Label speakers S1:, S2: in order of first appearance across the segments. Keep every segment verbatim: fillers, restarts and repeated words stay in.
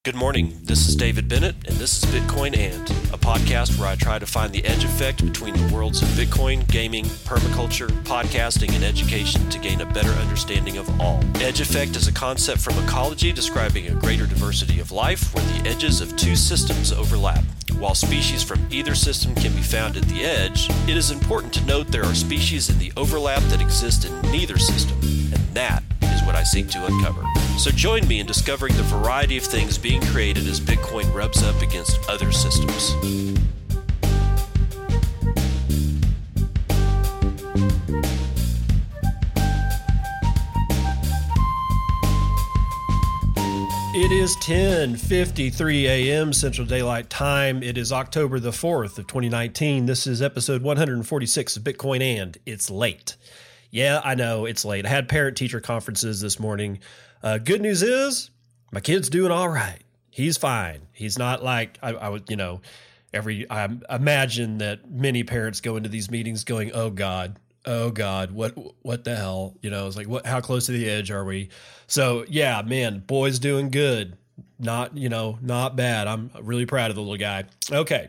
S1: Good morning. This is David Bennett, and this is Bitcoin And, a podcast where I try to find the edge effect between the worlds of Bitcoin, gaming, permaculture, podcasting, and education to gain a better understanding of all. Edge effect is a concept from ecology describing a greater diversity of life where the edges of two systems overlap. While species from either system can be found at the edge, it is important to note there are species in the overlap that exist in neither system, and that is what I seek to uncover. So join me in discovering the variety of things being created as Bitcoin rubs up against other systems. It is ten fifty-three a.m. Central Daylight Time. It is October the fourth of twenty nineteen. This is episode one forty-six of Bitcoin And. It's late. Yeah, I know it's late. I had parent-teacher conferences this morning. Uh, good news is my kid's doing all right. He's fine. He's not like I, I would, you know, every I imagine that many parents go into these meetings going, "Oh God, oh God, what what the hell?" You know, it's like, what? How close to the edge are we? So yeah, man, boy's doing good. Not you know, not bad. I'm really proud of the little guy. Okay,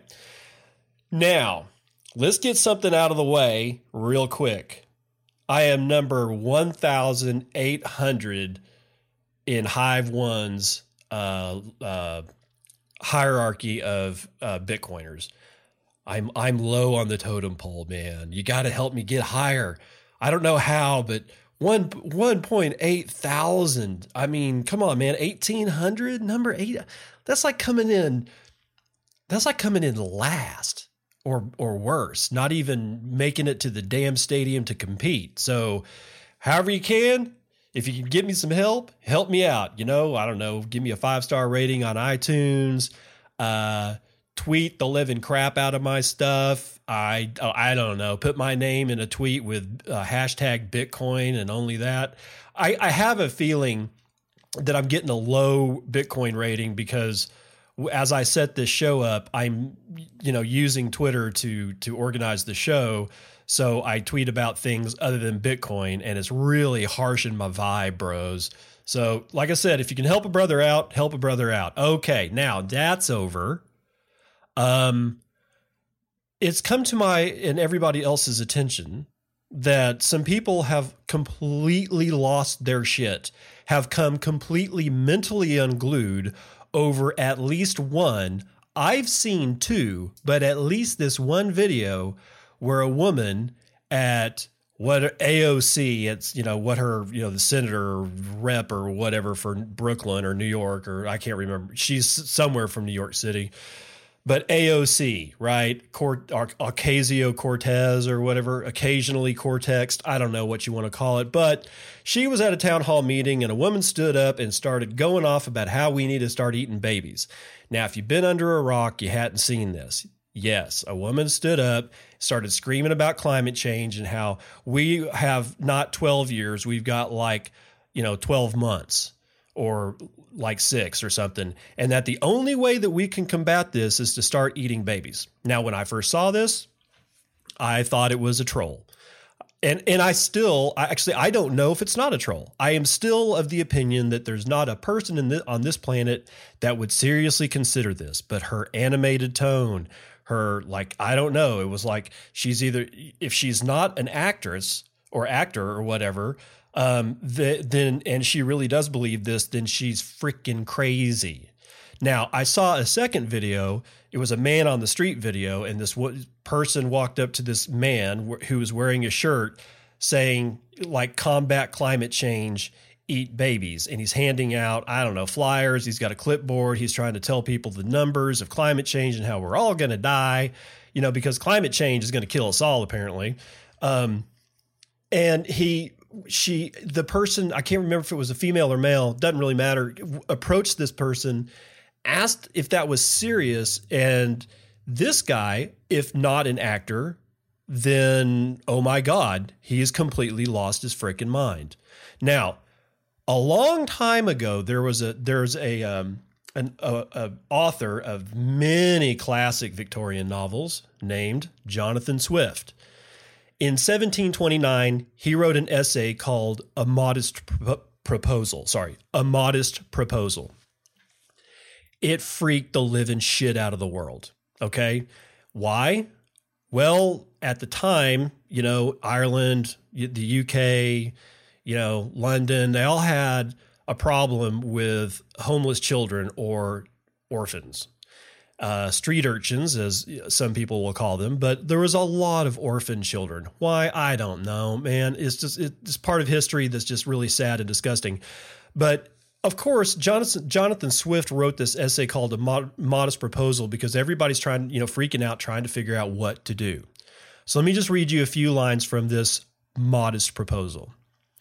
S1: now let's get something out of the way real quick. I am number one thousand eight hundred in Hive One's uh, uh, hierarchy of uh, Bitcoiners. I'm I'm low on the totem pole, man. You got to help me get higher. I don't know how, but one one point eight thousand. I mean, come on, man. Eighteen hundred, number eight. That's like coming in. That's like coming in last. Or or worse, not even making it to the damn stadium to compete. So however you can, if you can give me some help, help me out. You know, I don't know, give me a five-star rating on iTunes, uh, tweet the living crap out of my stuff. I, I don't know, put my name in a tweet with uh, hashtag Bitcoin and only that. I, I have a feeling that I'm getting a low Bitcoin rating because as I set this show up, I'm, you know, using Twitter to to organize the show. So I tweet about things other than Bitcoin, and it's really harshing my vibe, bros. So like I said, if you can help a brother out, help a brother out. Okay, now that's over. Um, it's come to my and everybody else's attention that some people have completely lost their shit, have come completely mentally unglued over at least one, I've seen two, but at least this one video where a woman at what A O C, it's, you know, what her, you know, the senator or rep or whatever for Brooklyn or New York, or I can't remember. She's somewhere from New York City, but A O C, right? Cort- Ocasio-Cortez or whatever, occasionally Cortex. I don't know what you want to call it, but she was at a town hall meeting and a woman stood up and started going off about how we need to start eating babies. Now, if you've been under a rock, you hadn't seen this. Yes, a woman stood up, started screaming about climate change and how we have not twelve years, we've got like, you know, twelve months or like six or something. And that the only way that we can combat this is to start eating babies. Now, when I first saw this, I thought it was a troll. And and I still, I actually, I don't know if it's not a troll. I am still of the opinion that there's not a person in the, on this planet that would seriously consider this. But her animated tone, her, like, I don't know. It was like she's either, if she's not an actress or actor or whatever, um, the, then, and she really does believe this, then she's freaking crazy. Now, I saw a second video. It was a man on the street video, and this w- person walked up to this man wh- who was wearing a shirt saying, like, combat climate change, eat babies. And he's handing out, I don't know, flyers. He's got a clipboard. He's trying to tell people the numbers of climate change and how we're all going to die, you know, because climate change is going to kill us all, apparently. Um, and he... She, the person, I can't remember if it was a female or male, doesn't really matter, approached this person, asked if that was serious. And this guy, if not an actor, then, oh my God, he has completely lost his freaking mind. Now, a long time ago, there was a, there's a, um, an a, a author of many classic Victorian novels named Jonathan Swift. In seventeen twenty-nine, he wrote an essay called A Modest Pro- Proposal. Sorry, A Modest Proposal. it freaked the living shit out of the world. Okay. Why? Well, at the time, you know, Ireland, the U K, you know, London, they all had a problem with homeless children or orphans, uh, street urchins, as some people will call them. But there was a lot of orphan children. Why? I don't know, man. It's just, it's part of history that's just really sad and disgusting. But of course, Jonathan, Jonathan Swift wrote this essay called A Mod- Modest Proposal because everybody's trying, you know, freaking out, trying to figure out what to do. So let me just read you a few lines from this modest proposal.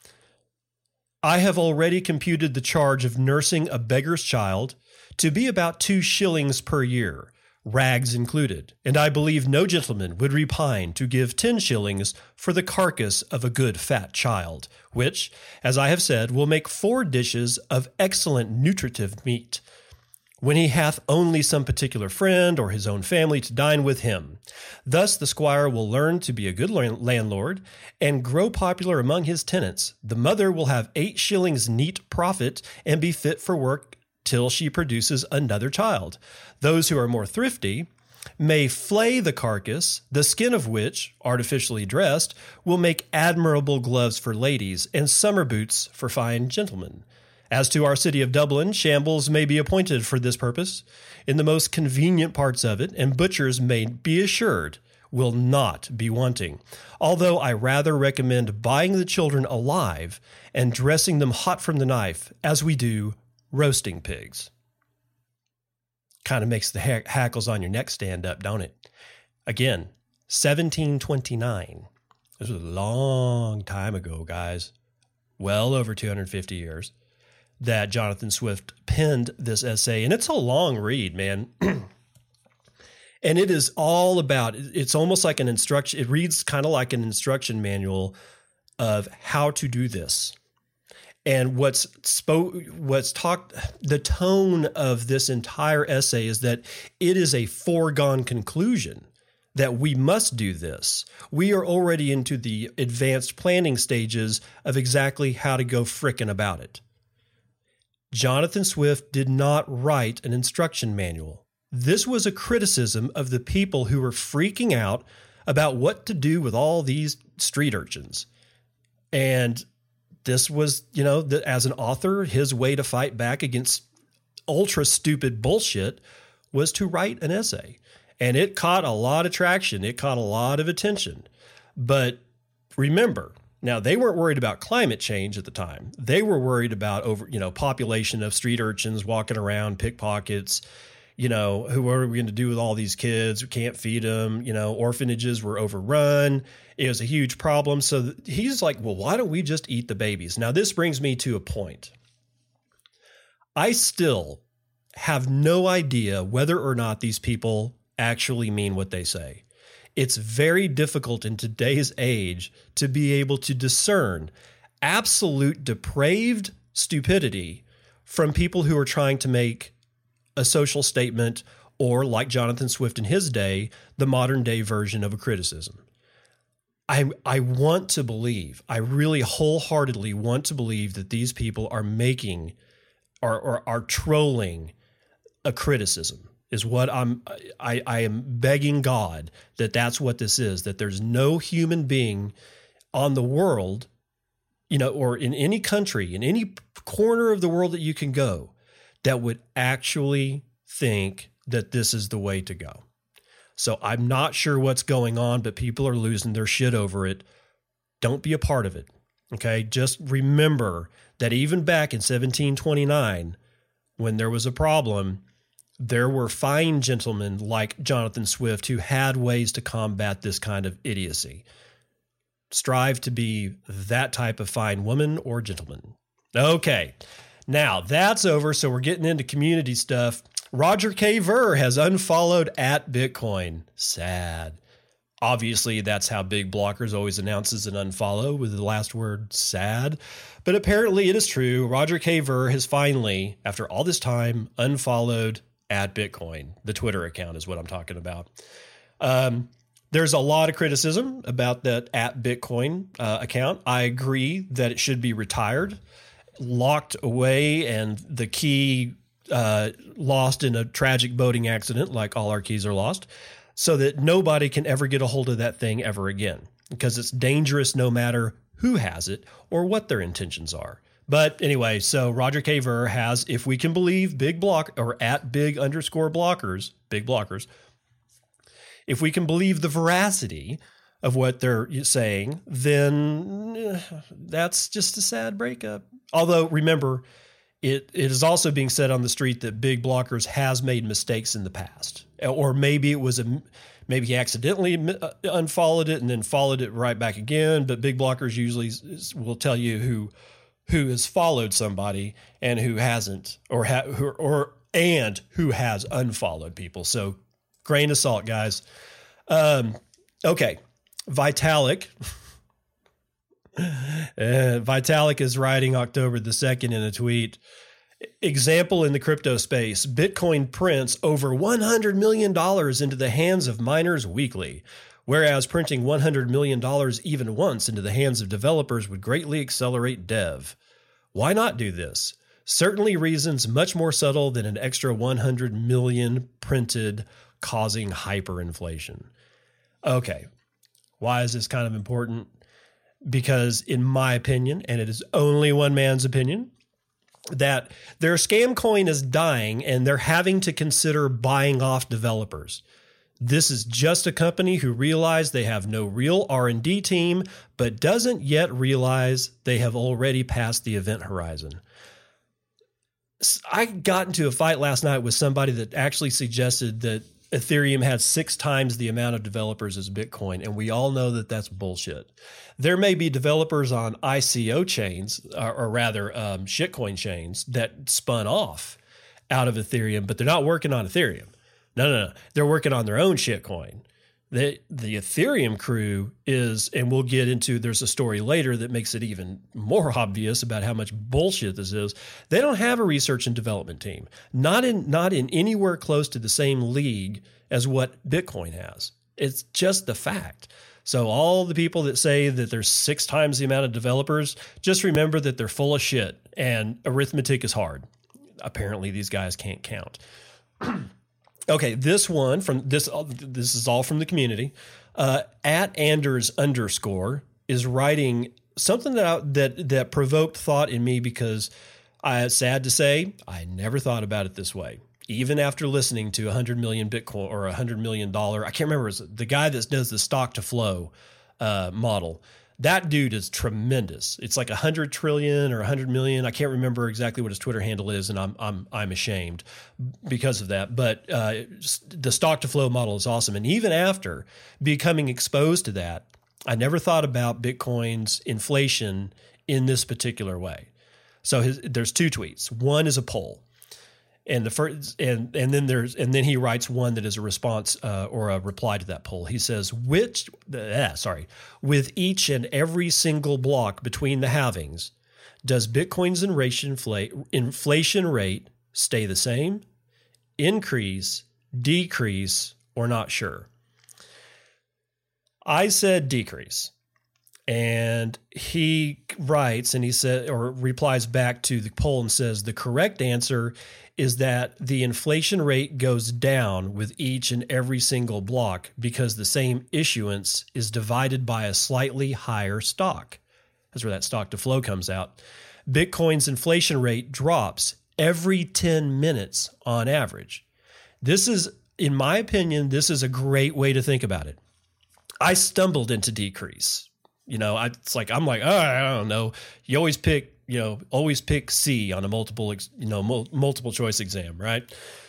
S1: I have already computed the charge of nursing a beggar's child to be about two shillings per year, rags included, and I believe no gentleman would repine to give ten shillings for the carcass of a good fat child, which, as I have said, will make four dishes of excellent nutritive meat, when he hath only some particular friend or his own family to dine with him. Thus the squire will learn to be a good landlord and grow popular among his tenants. The mother will have eight shillings neat profit and be fit for work till she produces another child. Those who are more thrifty may flay the carcass, the skin of which, artificially dressed, will make admirable gloves for ladies and summer boots for fine gentlemen. As to our city of Dublin, shambles may be appointed for this purpose in the most convenient parts of it, and butchers may be assured will not be wanting, although I rather recommend buying the children alive and dressing them hot from the knife, as we do roasting pigs. Kind of makes the ha- hackles on your neck stand up, don't it? Again, seventeen twenty-nine. This was a long time ago, guys. Well over two hundred fifty years. That Jonathan Swift penned this essay, and it's a long read, man. And it is all about, it's almost like an instruction. It reads kind of like an instruction manual of how to do this. And what's spoke, what's talked, the tone of this entire essay is that it is a foregone conclusion that we must do this. We are already into the advanced planning stages of exactly how to go frickin' about it. Jonathan Swift did not write an instruction manual. This was a criticism of the people who were freaking out about what to do with all these street urchins. And this was, you know, the, as an author, his way to fight back against ultra stupid bullshit was to write an essay. And it caught a lot of traction. It caught a lot of attention. But remember, now, they weren't worried about climate change at the time. They were worried about over, you know, population of street urchins walking around, pickpockets. You know, who are we going to do with all these kids? We can't feed them. You know, orphanages were overrun. It was a huge problem. So he's like, well, why don't we just eat the babies? Now, this brings me to a point. I still have no idea whether or not these people actually mean what they say. It's very difficult in today's age to be able to discern absolute depraved stupidity from people who are trying to make a social statement or, like Jonathan Swift in his day, the modern day version of a criticism. I I want to believe, I really wholeheartedly want to believe that these people are making or are, are trolling a criticism. Is what I'm, I, I am begging God that that's what this is, that there's no human being on the world, you know, or in any country, in any corner of the world that you can go, that would actually think that this is the way to go. So I'm not sure what's going on, but people are losing their shit over it. Don't be a part of it. Okay. Just remember that even back in seventeen twenty-nine, when there was a problem, there were fine gentlemen like Jonathan Swift who had ways to combat this kind of idiocy. Strive to be that type of fine woman or gentleman. Okay, now that's over, so we're getting into community stuff. Roger K. Ver has unfollowed at Bitcoin. Sad. Obviously, that's how Big Blockers always announces an unfollow, with the last word sad. But apparently it is true. Roger K. Ver has finally, after all this time, unfollowed at Bitcoin. The Twitter account is what I'm talking about. Um, there's a lot of criticism about that at Bitcoin uh, account. I agree that it should be retired, locked away, and the key uh, lost in a tragic boating accident, like all our keys are lost, so that nobody can ever get a hold of that thing ever again, because it's dangerous no matter who has it or what their intentions are. But anyway, so Roger K. Ver has, if we can believe big block or at big underscore blockers, big blockers, if we can believe the veracity of what they're saying, then that's just a sad breakup. Although, remember, it it is also being said on the street that Big Blockers has made mistakes in the past. Or maybe it was a maybe he accidentally unfollowed it and then followed it right back again. But Big Blockers usually will tell you who who has followed somebody and who hasn't, or ha, who, or and who has unfollowed people. So grain of salt, guys. Um, okay. Vitalik. uh, Vitalik is writing October the second in a tweet. Example in the crypto space, Bitcoin prints over one hundred million dollars into the hands of miners weekly, whereas printing one hundred million dollars even once into the hands of developers would greatly accelerate dev. Why not do this? Certainly reasons much more subtle than an extra one hundred million printed causing hyperinflation. Okay. Why is this kind of important? Because in my opinion, and it is only one man's opinion, that their scam coin is dying and they're having to consider buying off developers. This is just a company who realized they have no real R and D team, but doesn't yet realize they have already passed the event horizon. I got into a fight last night with somebody that actually suggested that Ethereum had six times the amount of developers as Bitcoin, and we all know that that's bullshit. There may be developers on I C O chains, or, or rather um, shitcoin chains, that spun off out of Ethereum, but they're not working on Ethereum. No, no, no. They're working on their own shitcoin. The, the Ethereum crew is, and we'll get into, there's a story later that makes it even more obvious about how much bullshit this is. They don't have a research and development team, not in, not in anywhere close to the same league as what Bitcoin has. It's just the fact. So all the people that say that there's six times the amount of developers, just remember that they're full of shit and arithmetic is hard. Apparently these guys can't count. Okay, this one from this, this is all from the community. Uh, at Anders underscore is writing something that, I, that, that provoked thought in me, because I, sad to say, I never thought about it this way. Even after listening to a hundred million Bitcoin or a hundred million dollar, I can't remember, it was the guy that does the stock to flow uh, model. That dude is tremendous. It's like a hundred trillion or a hundred million. I can't remember exactly what his Twitter handle is, and I'm I'm I'm ashamed because of that. But uh, the stock to flow model is awesome. And even after becoming exposed to that, I never thought about Bitcoin's inflation in this particular way. So his, there's two tweets. One is a poll. And the first, and and then there's and then he writes one that is a response uh, or a reply to that poll. He says, "Which, uh, sorry, with each and every single block between the halvings, does Bitcoin's inflation inflation rate stay the same, increase, decrease, or not sure?" I said decrease. And he writes and he said, or replies back to the poll and says, the correct answer is that the inflation rate goes down with each and every single block because the same issuance is divided by a slightly higher stock. That's where that stock to flow comes out. Bitcoin's inflation rate drops every ten minutes on average. This is, in my opinion, this is a great way to think about it. I stumbled into decrease. You know, I, it's like, I'm like, oh, I don't know. You always pick, you know, always pick C on a multiple, you know, mul- multiple choice exam, right?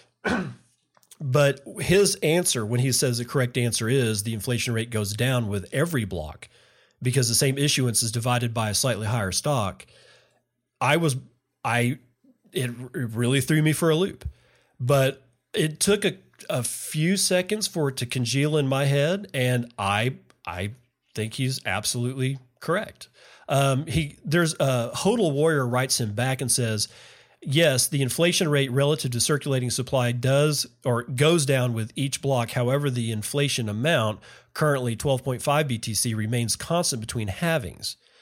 S1: But his answer, when he says the correct answer is the inflation rate goes down with every block because the same issuance is divided by a slightly higher stock. I was, I, it, it really threw me for a loop, but it took a, a few seconds for it to congeal in my head. And I, I, think he's absolutely correct. Um, he there's a uh, Hodl Warrior writes him back and says, yes, the inflation rate relative to circulating supply does or goes down with each block. However, the inflation amount, currently twelve point five B T C, remains constant between halvings.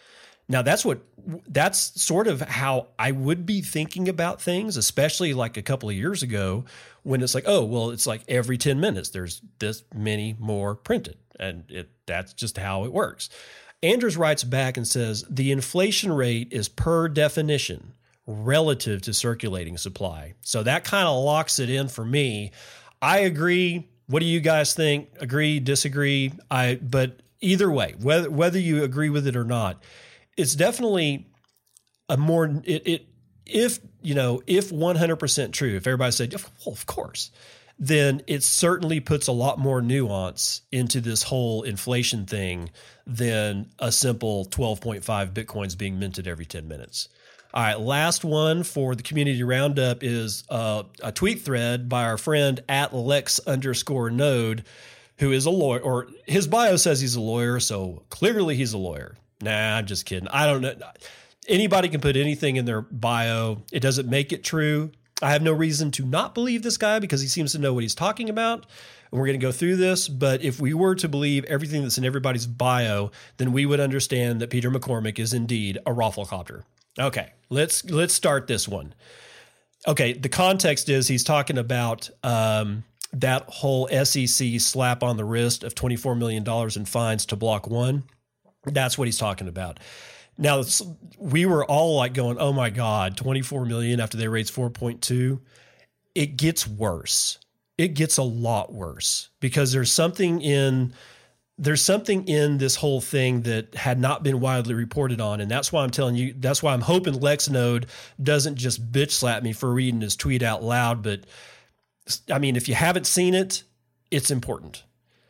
S1: Now that's what, that's sort of how I would be thinking about things, especially like a couple of years ago when it's like, oh, well, it's like every ten minutes, there's this many more printed. And it, that's just how it works. Andrews writes back and says, the inflation rate is per definition relative to circulating supply. So that kind of locks it in for me. I agree. What do you guys think? Agree, disagree? I, but either way, whether, whether you agree with it or not, it's definitely a more, it, it if, you know, if one hundred percent true, if everybody said, well, of course, then it certainly puts a lot more nuance into this whole inflation thing than a simple twelve point five Bitcoins being minted every ten minutes. All right, last one for the community roundup is uh, a tweet thread by our friend at Lex underscore node, who is a lawyer, or his bio says he's a lawyer, so clearly he's a lawyer. Nah, I'm just kidding. I don't know. Anybody can put anything in their bio. It doesn't make it true. I have no reason to not believe this guy because he seems to know what he's talking about. And we're going to go through this. But if we were to believe everything that's in everybody's bio, then we would understand that Peter McCormick is indeed a rafflecopter. Okay, let's let's start this one. Okay, the context is he's talking about um, that whole S E C slap on the wrist of twenty-four million dollars in fines to Block One. That's what he's talking about. Now, we were all like going, oh my God, twenty-four million dollars after they raised four point two. It gets worse. It gets a lot worse because there's something in there's something in this whole thing that had not been widely reported on. And that's why I'm telling you, that's why I'm hoping LexNode doesn't just bitch slap me for reading his tweet out loud. But I mean, if you haven't seen it, it's important.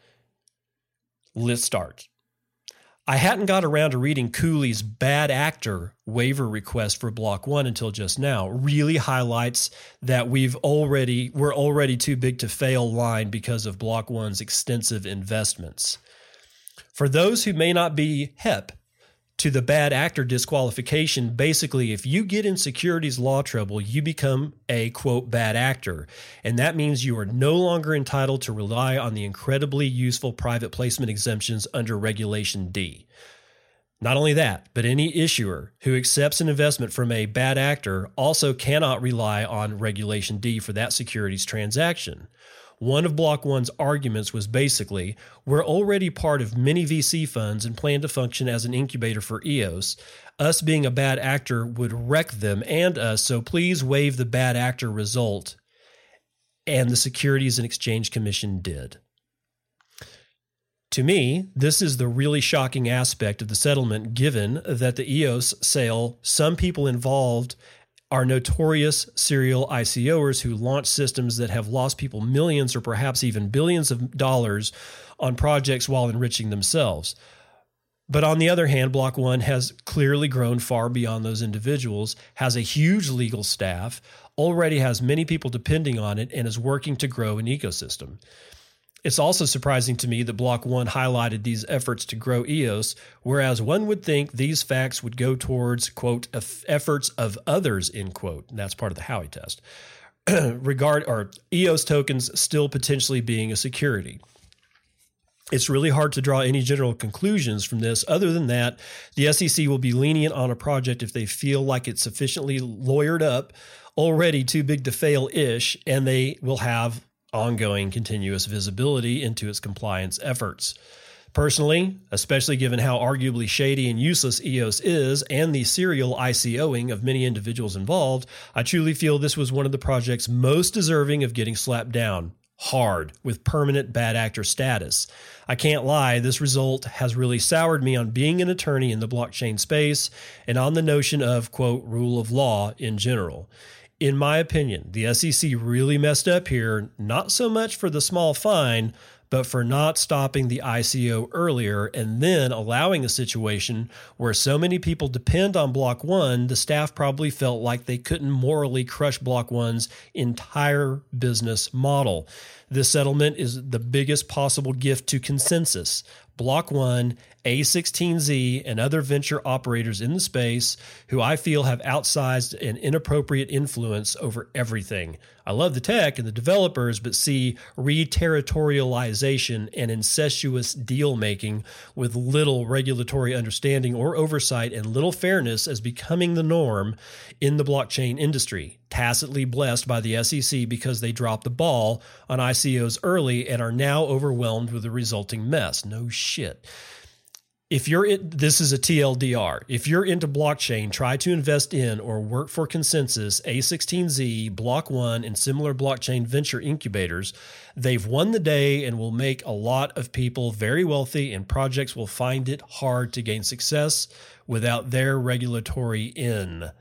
S1: Let's start. I hadn't got around to reading Cooley's bad actor waiver request for Block One until just now. Really highlights that we've already, we're already too big to fail line because of Block One's extensive investments. For those who may not be hip to the bad actor disqualification, basically, if you get in securities law trouble, you become a, quote, bad actor. And that means you are no longer entitled to rely on the incredibly useful private placement exemptions under Regulation D. Not only that, but any issuer who accepts an investment from a bad actor also cannot rely on Regulation D for that securities transaction. One of Block One's arguments was basically, we're already part of many V C funds and plan to function as an incubator for E O S. Us being a bad actor would wreck them and us, so please waive the bad actor result. And the Securities and Exchange Commission did. To me, this is the really shocking aspect of the settlement, given that the E O S sale, some people involved are notorious serial I C O'ers who launch systems that have lost people millions or perhaps even billions of dollars on projects while enriching themselves. But on the other hand, Block One has clearly grown far beyond those individuals, has a huge legal staff, already has many people depending on it, and is working to grow an ecosystem. It's also surprising to me that Block One highlighted these efforts to grow E O S, whereas one would think these facts would go towards, quote, efforts of others, end quote. And that's part of the Howey test. Regard or E O S tokens still potentially being a security. It's really hard to draw any general conclusions from this. Other than that, the S E C will be lenient on a project if they feel like it's sufficiently lawyered up, already too big to fail-ish, and they will have ongoing continuous visibility into its compliance efforts. Personally, especially given how arguably shady and useless E O S is and the serial ICOing of many individuals involved, I truly feel this was one of the projects most deserving of getting slapped down hard with permanent bad actor status. I can't lie, this result has really soured me on being an attorney in the blockchain space and on the notion of, quote, rule of law in general. In my opinion, the S E C really messed up here, not so much for the small fine, but for not stopping the I C O earlier and then allowing a situation where so many people depend on Block One, the staff probably felt like they couldn't morally crush Block One's entire business model. This settlement is the biggest possible gift to consensus. Block One, A sixteen Z, and other venture operators in the space who I feel have outsized and inappropriate influence over everything. I love the tech and the developers, but see re-territorialization and incestuous deal-making with little regulatory understanding or oversight and little fairness as becoming the norm in the blockchain industry, tacitly blessed by the S E C because they dropped the ball on I C Os early and are now overwhelmed with the resulting mess. No shit. If you're in, this is a T L D R. If you're into blockchain, try to invest in or work for Consensus, A sixteen Z, Block One, and similar blockchain venture incubators. They've won the day and will make a lot of people very wealthy, and projects will find it hard to gain success without their regulatory in.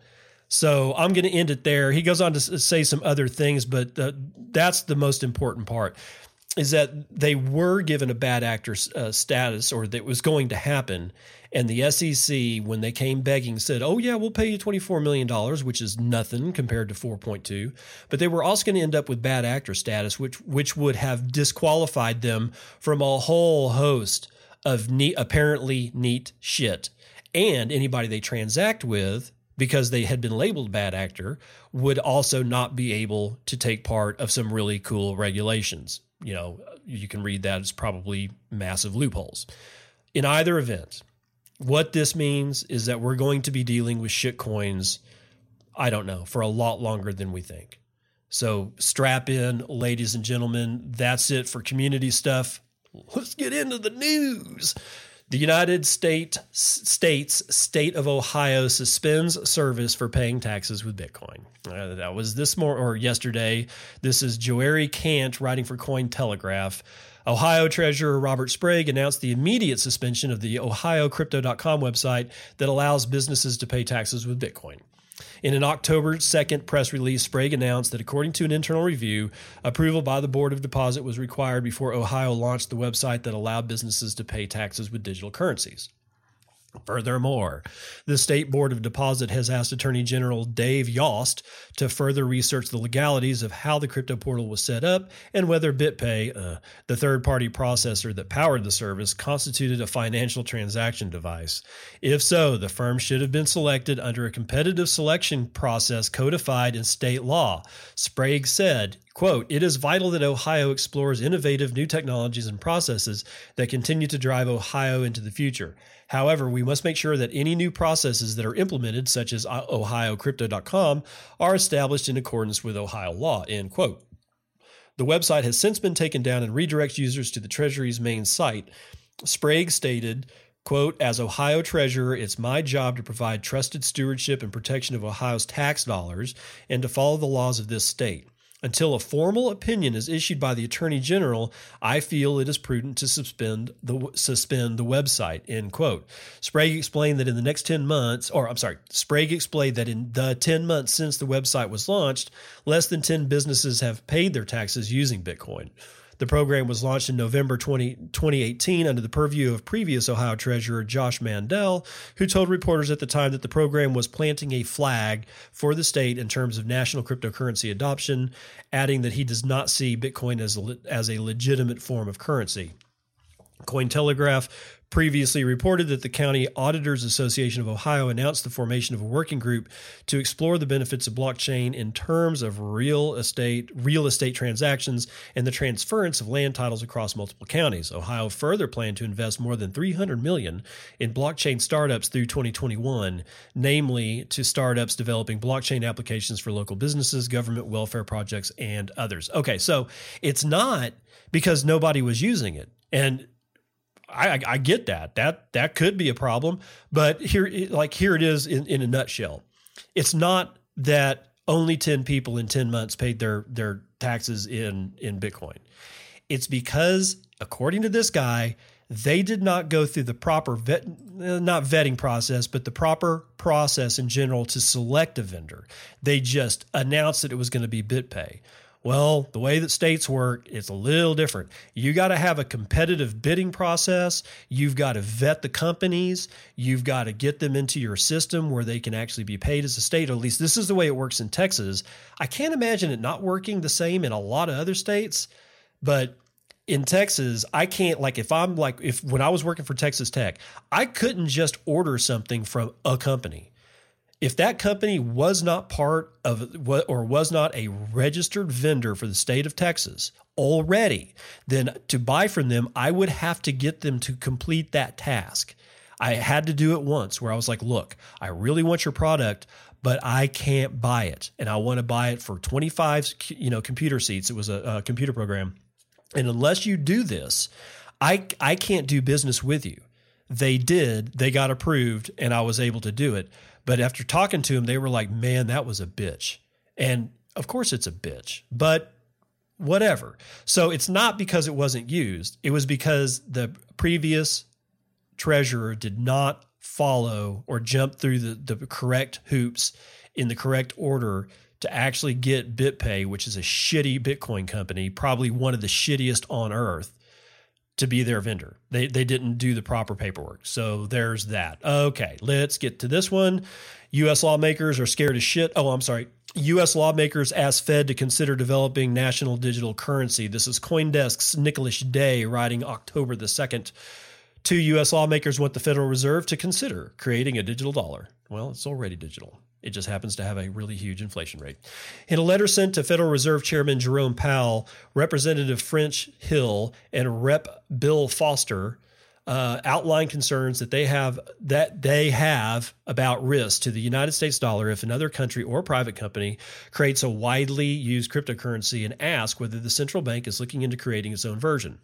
S1: So I'm going to end it there. He goes on to say some other things, but uh, that's the most important part. Is that they were given a bad actor uh, status, or that was going to happen. And the S E C, when they came begging, said, oh, yeah, we'll pay you twenty-four million dollars, which is nothing compared to four point two. But they were also going to end up with bad actor status, which which would have disqualified them from a whole host of neat, apparently neat shit. And anybody they transact with, because they had been labeled bad actor, would also not be able to take part of some really cool regulations. You know, you can read that as probably massive loopholes. In either event, what this means is that we're going to be dealing with shit coins, I don't know, for a lot longer than we think. So strap in, ladies and gentlemen. That's it for community stuff. Let's get into the news. The United States States State of Ohio suspends service for paying taxes with Bitcoin. Uh, that was this morning or yesterday. This is Joeri Kant writing for Cointelegraph. Ohio Treasurer Robert Sprague announced the immediate suspension of the Ohio Crypto dot com website that allows businesses to pay taxes with Bitcoin. In an October second press release, Sprague announced that according to an internal review, approval by the Board of Deposit was required before Ohio launched the website that allowed businesses to pay taxes with digital currencies. Furthermore, the State Board of Deposit has asked Attorney General Dave Yost to further research the legalities of how the crypto portal was set up and whether BitPay, uh, the third-party processor that powered the service, constituted a financial transaction device. If so, the firm should have been selected under a competitive selection process codified in state law. Sprague said, quote, it is vital that Ohio explores innovative new technologies and processes that continue to drive Ohio into the future. However, we must make sure that any new processes that are implemented, such as Ohio Crypto dot com, are established in accordance with Ohio law, end quote. The website has since been taken down and redirects users to the Treasury's main site. Sprague stated, quote, as Ohio Treasurer, it's my job to provide trusted stewardship and protection of Ohio's tax dollars and to follow the laws of this state. Until a formal opinion is issued by the Attorney General, I feel it is prudent to suspend the suspend the website, end quote. Sprague explained that in the next ten months, or I'm sorry, Sprague explained that in the ten months since the website was launched, less than ten businesses have paid their taxes using Bitcoin. The program was launched in November twenty eighteen under the purview of previous Ohio Treasurer Josh Mandel, who told reporters at the time that the program was planting a flag for the state in terms of national cryptocurrency adoption, adding that he does not see Bitcoin as a, as a legitimate form of currency. Cointelegraph previously reported that the County Auditors Association of Ohio announced the formation of a working group to explore the benefits of blockchain in terms of real estate, real estate transactions and the transference of land titles across multiple counties. Ohio further planned to invest more than three hundred million dollars in blockchain startups through twenty twenty-one, namely to startups developing blockchain applications for local businesses, government welfare projects, and others. Okay, so it's not because nobody was using it. And I, I get that. That that could be a problem, but here, like here it is in, in a nutshell. It's not that only ten people in ten months paid their their taxes in in Bitcoin. It's because, according to this guy, they did not go through the proper vet, not vetting process, but the proper process in general to select a vendor. They just announced that it was going to be BitPay. Well, the way that states work, it's a little different. You got to have a competitive bidding process. You've got to vet the companies. You've got to get them into your system where they can actually be paid as a state. Or at least this is the way it works in Texas. I can't imagine it not working the same in a lot of other states, but in Texas, I can't, like, if I'm like, if when I was working for Texas Tech, I couldn't just order something from a company. If that company was not part of what, or was not a registered vendor for the state of Texas already, then to buy from them, I would have to get them to complete that task. I had to do it once where I was like, look, I really want your product, but I can't buy it. And I want to buy it for twenty-five, you know, computer seats. It was a, a computer program. And unless you do this, I, I can't do business with you. They did. They got approved and I was able to do it. But after talking to them, they were like, man, that was a bitch. And of course it's a bitch, but whatever. So it's not because it wasn't used. It was because the previous treasurer did not follow or jump through the, the correct hoops in the correct order to actually get BitPay, which is a shitty Bitcoin company, probably one of the shittiest on earth, to be their vendor. They they didn't do the proper paperwork. So there's that. Okay, let's get to this one. U S lawmakers are scared as shit. Oh, I'm sorry. U S lawmakers ask Fed to consider developing national digital currency. This is CoinDesk's Nicholas Day writing October the second. Two U S lawmakers want the Federal Reserve to consider creating a digital dollar. Well, it's already digital. It just happens to have a really huge inflation rate. In a letter sent to Federal Reserve Chairman Jerome Powell, Representative French Hill and Representative Bill Foster uh, outlined concerns that they have that they have about risk to the United States dollar if another country or private company creates a widely used cryptocurrency, and ask whether the central bank is looking into creating its own version.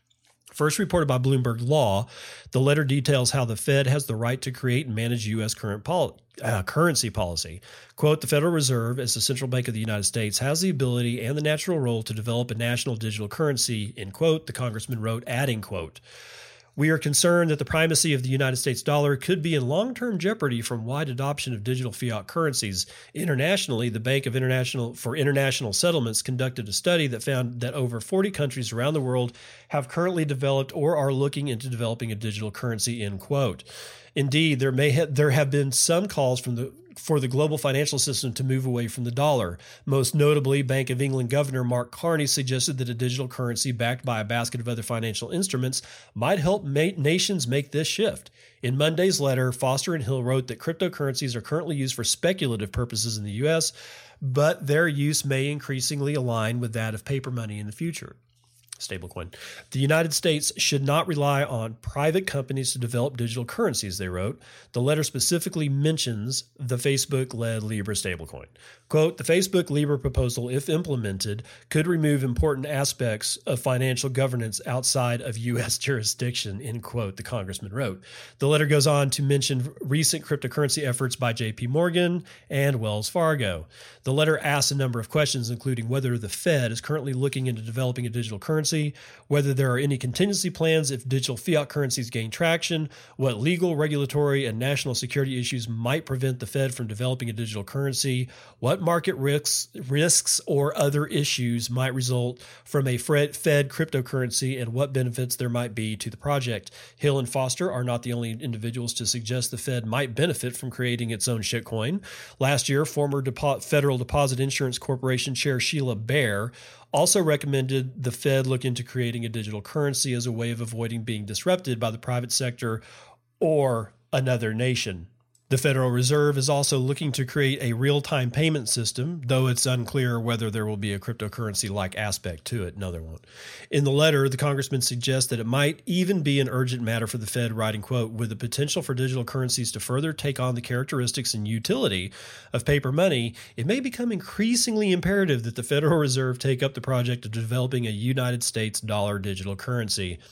S1: First reported by Bloomberg Law, the letter details how the Fed has the right to create and manage U S current pol- uh, currency policy. Quote, the Federal Reserve, as the central bank of the United States, has the ability and the natural role to develop a national digital currency, end quote, the congressman wrote, adding, quote, we are concerned that the primacy of the United States dollar could be in long-term jeopardy from wide adoption of digital fiat currencies. Internationally, the Bank of International for International Settlements conducted a study that found that over forty countries around the world have currently developed or are looking into developing a digital currency, end quote. Indeed, there may ha- there have been some calls from the for the global financial system to move away from the dollar. Most notably, Bank of England Governor Mark Carney suggested that a digital currency backed by a basket of other financial instruments might help ma- nations make this shift. In Monday's letter, Foster and Hill wrote that cryptocurrencies are currently used for speculative purposes in the U S, but their use may increasingly align with that of paper money in the future. Stablecoin. The United States should not rely on private companies to develop digital currencies, they wrote. The letter specifically mentions the Facebook-led Libra stablecoin. Quote, the Facebook Libra proposal, if implemented, could remove important aspects of financial governance outside of U S jurisdiction, end quote, the congressman wrote. The letter goes on to mention recent cryptocurrency efforts by J P Morgan and Wells Fargo. The letter asks a number of questions, including whether the Fed is currently looking into developing a digital currency, whether there are any contingency plans if digital fiat currencies gain traction, what legal, regulatory, and national security issues might prevent the Fed from developing a digital currency, what market risks, risks or other issues might result from a Fed cryptocurrency, and what benefits there might be to the project. Hill and Foster are not the only individuals to suggest the Fed might benefit from creating its own shitcoin. Last year, former Depo- Federal Deposit Insurance Corporation Chair Sheila Bair also recommended the Fed look into creating a digital currency as a way of avoiding being disrupted by the private sector or another nation. The Federal Reserve is also looking to create a real-time payment system, though it's unclear whether there will be a cryptocurrency-like aspect to it. No, there won't. In the letter, the congressman suggests that it might even be an urgent matter for the Fed, writing, quote, with the potential for digital currencies to further take on the characteristics and utility of paper money, it may become increasingly imperative that the Federal Reserve take up the project of developing a United States dollar digital currency.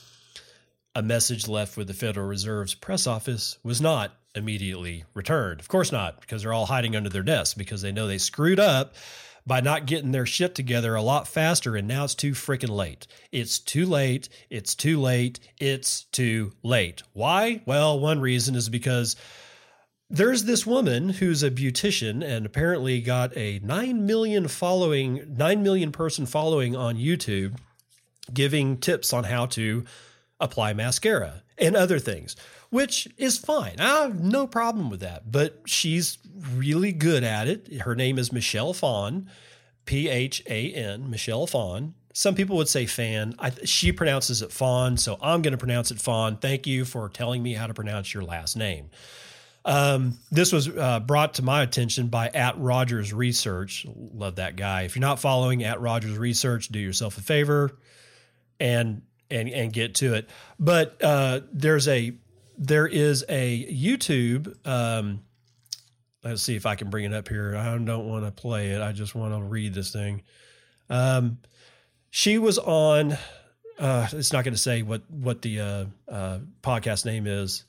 S1: A message left with the Federal Reserve's press office was not immediately returned. Of course not, because they're all hiding under their desks because they know they screwed up by not getting their shit together a lot faster, and now it's too freaking late. It's too late. It's too late. It's too late. Why? Well, one reason is because there's this woman who's a beautician and apparently got a nine million following, nine million person following on YouTube, giving tips on how to apply mascara and other things, which is fine. I have no problem with that, but she's really good at it. Her name is Michelle Phan, P H A N, Michelle Phan, Some people would say Fan. I, she pronounces it Fawn, so I'm going to pronounce it Fawn. Thank you for telling me how to pronounce your last name. Um, this was uh, brought to my attention by at Rogers Research. Love that guy. If you're not following at Rogers Research, do yourself a favor and and and get to it. But uh, there's a there is a YouTube. Um, let's see if I can bring it up here. I don't want to play it. I just want to read this thing. Um, she was on. Uh, it's not going to say what what the uh, uh, podcast name is.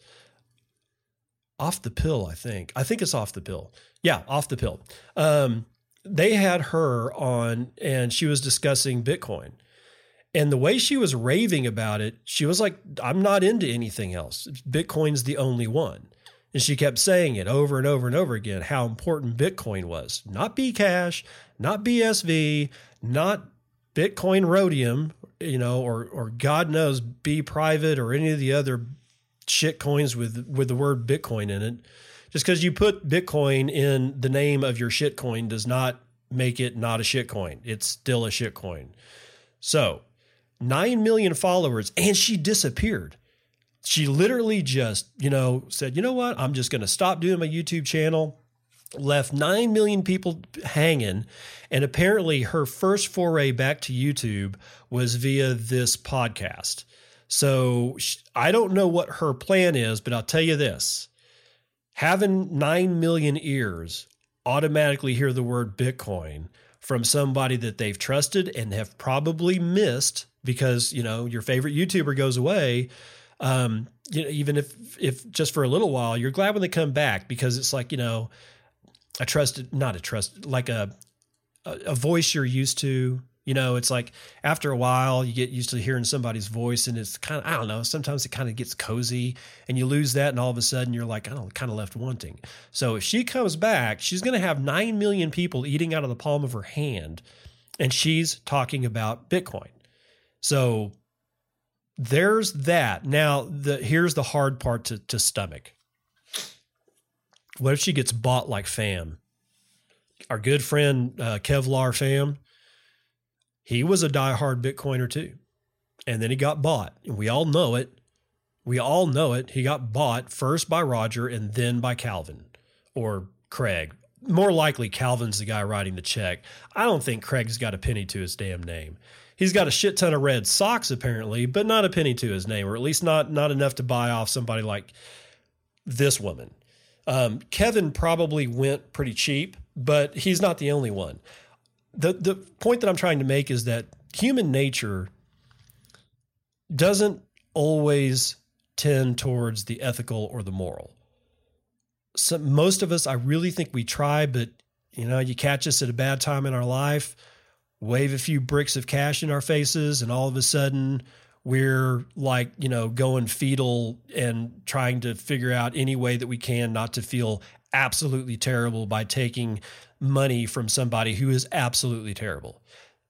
S1: Off the Pill, I think. I think it's Off the Pill. Yeah, Off the Pill. Um, they had her on, and she was discussing Bitcoin. And the way she was raving about it, she was like, I'm not into anything else. Bitcoin's the only one. And she kept saying it over and over and over again, how important Bitcoin was. Not Bcash, not B S V, not Bitcoin Rhodium, you know, or or God knows, Be Private or any of the other shit coins with, with the word Bitcoin in it. Just because you put Bitcoin in the name of your shit coin does not make it not a shit coin. It's still a shit coin. So nine million followers, and she disappeared. She literally just, you know, said, you know what? I'm just going to stop doing my YouTube channel. Left nine million people hanging. And apparently her first foray back to YouTube was via this podcast. So I don't know what her plan is, but I'll tell you this. Having nine million ears automatically hear the word Bitcoin from somebody that they've trusted and have probably missed because, you know, your favorite YouTuber goes away. Um, you know, even if, if just for a little while, you're glad when they come back because it's like, you know, a trusted, not a trust, like a, a, a voice you're used to. You know, it's like after a while you get used to hearing somebody's voice and it's kind of, I don't know, sometimes it kind of gets cozy and you lose that. And all of a sudden you're like, I don't know, kind of left wanting. So if she comes back, she's going to have nine million people eating out of the palm of her hand. And she's talking about Bitcoin. So there's that. Now, the here's the hard part to, to stomach. What if she gets bought like Fam? Our good friend uh, Kevlar Fam, he was a diehard Bitcoiner too. And then he got bought. And we all know it. We all know it. He got bought first by Roger and then by Calvin or Craig. More likely Calvin's the guy writing the check. I don't think Craig's got a penny to his damn name. He's got a shit ton of red socks apparently, but not a penny to his name, or at least not, not enough to buy off somebody like this woman. Um, Kevin probably went pretty cheap, but he's not the only one. The the point that I'm trying to make is that human nature doesn't always tend towards the ethical or the moral. So most of us, I really think we try, but you know, you catch us at a bad time in our life, wave a few bricks of cash in our faces, and all of a sudden we're like, you know, going fetal and trying to figure out any way that we can not to feel absolutely terrible by taking money from somebody who is absolutely terrible.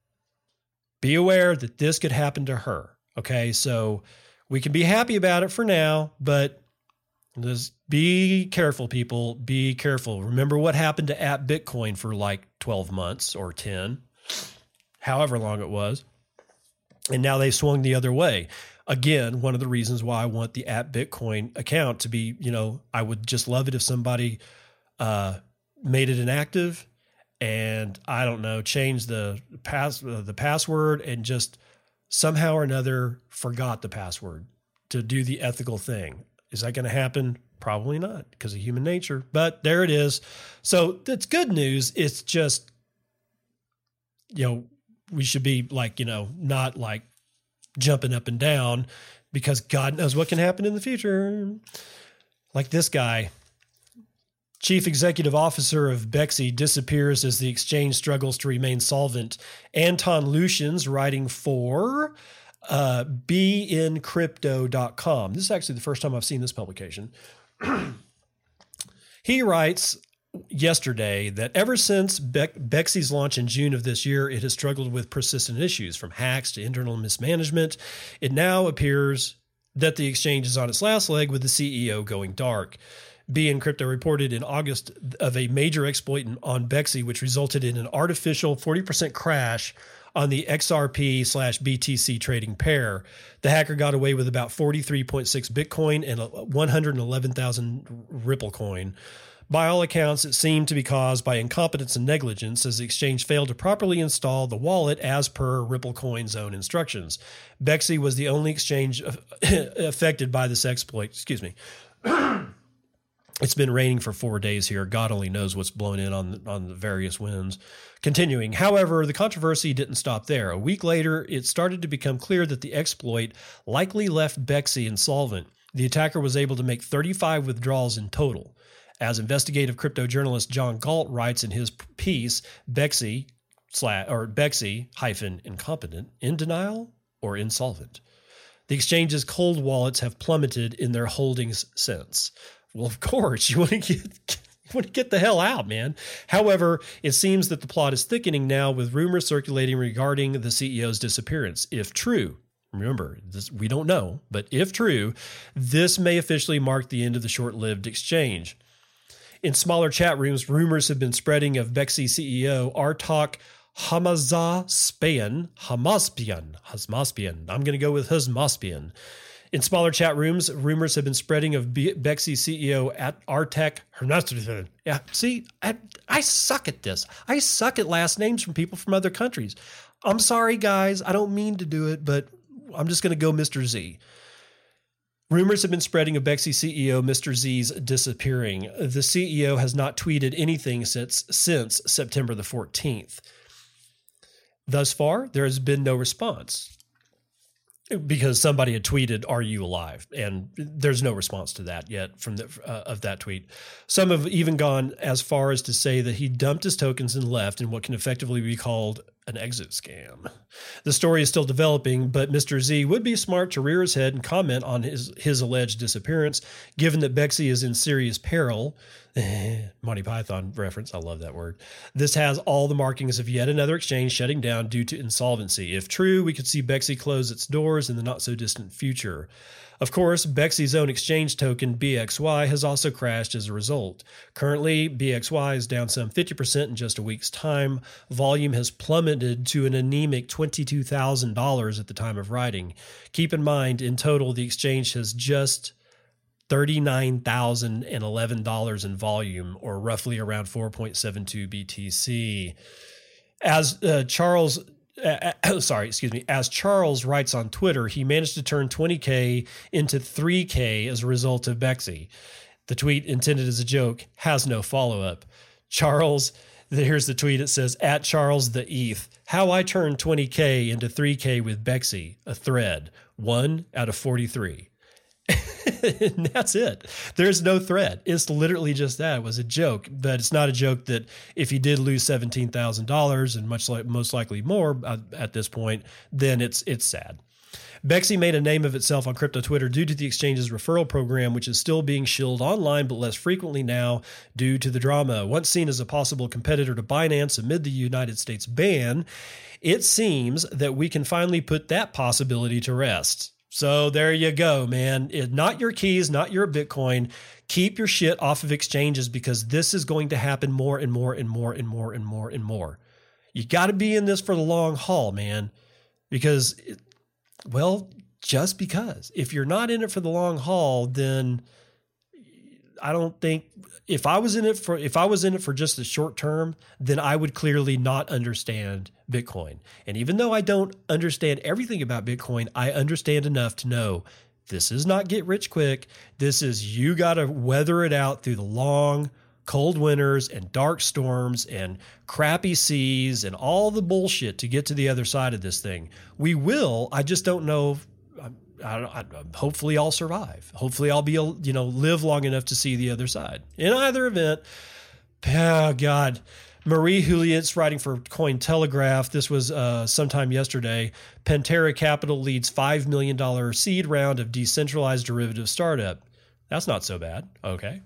S1: Be aware that this could happen to her. Okay. So we can be happy about it for now, but just be careful, people. Be careful. Remember what happened to at Bitcoin for like twelve months or ten, however long it was. And now they swung the other way. Again, one of the reasons why I want the at Bitcoin account to be, you know, I would just love it if somebody uh, made it inactive and I don't know, changed the pass uh, the password and just somehow or another forgot the password to do the ethical thing. Is that going to happen? Probably not because of human nature, but there it is. So that's good news. It's just, you know, we should be like, you know, not like jumping up and down because God knows what can happen in the future. Like this guy, Chief Executive Officer of Bexy disappears as the exchange struggles to remain solvent. Anton Lucian's writing for uh, be in crypto dot com. This is actually the first time I've seen this publication. He writes yesterday that ever since Be- Bexy's launch in June of this year, it has struggled with persistent issues from hacks to internal mismanagement. It now appears that the exchange is on its last leg with the C E O going dark. Be in Crypto reported in August of a major exploit on Bexy, which resulted in an artificial forty percent crash on the X R P slash B T C trading pair. The hacker got away with about forty-three point six Bitcoin and one hundred eleven thousand Ripple coin. By all accounts, it seemed to be caused by incompetence and negligence as the exchange failed to properly install the wallet as per Ripple Coin's own instructions. Bexy was the only exchange affected by this exploit. Excuse me. It's been raining for four days here. God only knows what's blown in on, on the various winds. Continuing, however, the controversy didn't stop there. A week later, it started to become clear that the exploit likely left Bexy insolvent. The attacker was able to make thirty-five withdrawals in total. As investigative crypto journalist John Galt writes in his piece, Bexy slash or Bexy hyphen incompetent, in denial or insolvent. The exchange's cold wallets have plummeted in their holdings since. Well, of course, you want to get you want to get the hell out, man. However, it seems that the plot is thickening now with rumors circulating regarding the C E O's disappearance. If true, remember, this, we don't know, but if true, this may officially mark the end of the short-lived exchange. In smaller chat rooms, rumors have been spreading of Bexy C E O Artak Hamazaspan, Hamaspian, Hazmaspian. I'm going to go with Hazmaspian. In smaller chat rooms, rumors have been spreading of Be- Bexy C E O at Artek Hernandez. Yeah, see, I, I suck at this. I suck at last names from people from other countries. I'm sorry, guys. I don't mean to do it, but I'm just going to go Mister Z. Rumors have been spreading of Bexy C E O Mister Z's disappearing. The C E O has not tweeted anything since, since September the fourteenth. Thus far, there has been no response because somebody had tweeted, "Are you alive?" And there's no response to that yet from the, uh, of that tweet. Some have even gone as far as to say that he dumped his tokens and left in what can effectively be called an exit scam. The story is still developing, but Mister Z would be smart to rear his head and comment on his, his alleged disappearance, given that Bexy is in serious peril. Monty Python reference. I love that word. This has all the markings of yet another exchange shutting down due to insolvency. If true, we could see Bexy close its doors in the not so distant future. Of course, Bexy's own exchange token, B X Y, has also crashed as a result. Currently, B X Y is down some fifty percent in just a week's time. Volume has plummeted to an anemic twenty-two thousand dollars at the time of writing. Keep in mind, in total, the exchange has just thirty-nine thousand eleven dollars in volume, or roughly around four point seven two B T C. As uh, Charles... Uh, sorry, excuse me. As Charles writes on Twitter, he managed to turn twenty K into three K as a result of Bexy. The tweet, intended as a joke, has no follow-up. Charles, here's the tweet. It says, at Charles the E T H, how I turned twenty K into three K with Bexy, a thread, one out of forty-three. And that's it. There's no thread. It's literally just that. It was a joke, but it's not a joke that if he did lose seventeen thousand dollars and much like most likely more uh, at this point, then it's it's sad. Bexy made a name of itself on crypto Twitter due to the exchange's referral program, which is still being shilled online, but less frequently now due to the drama. Once seen as a possible competitor to Binance amid the United States ban, it seems that we can finally put that possibility to rest. So there you go, man. It, not your keys, not your Bitcoin. Keep your shit off of exchanges because this is going to happen more and more and more and more and more and more. You got to be in this for the long haul, man, because, it, well, just because. If you're not in it for the long haul, then I don't think if I was in it for if I was in it for just the short term, then I would clearly not understand Bitcoin. And even though I don't understand everything about Bitcoin, I understand enough to know this is not get rich quick. This is you got to weather it out through the long, cold winters and dark storms and crappy seas and all the bullshit to get to the other side of this thing. We will. I just don't know. I, I, hopefully I'll survive. Hopefully I'll be, you know, live long enough to see the other side. In either event, oh God, Marie Huliet's writing for Cointelegraph. This was uh, sometime yesterday. Pantera Capital leads five million dollars seed round of decentralized derivative startup. That's not so bad. Okay.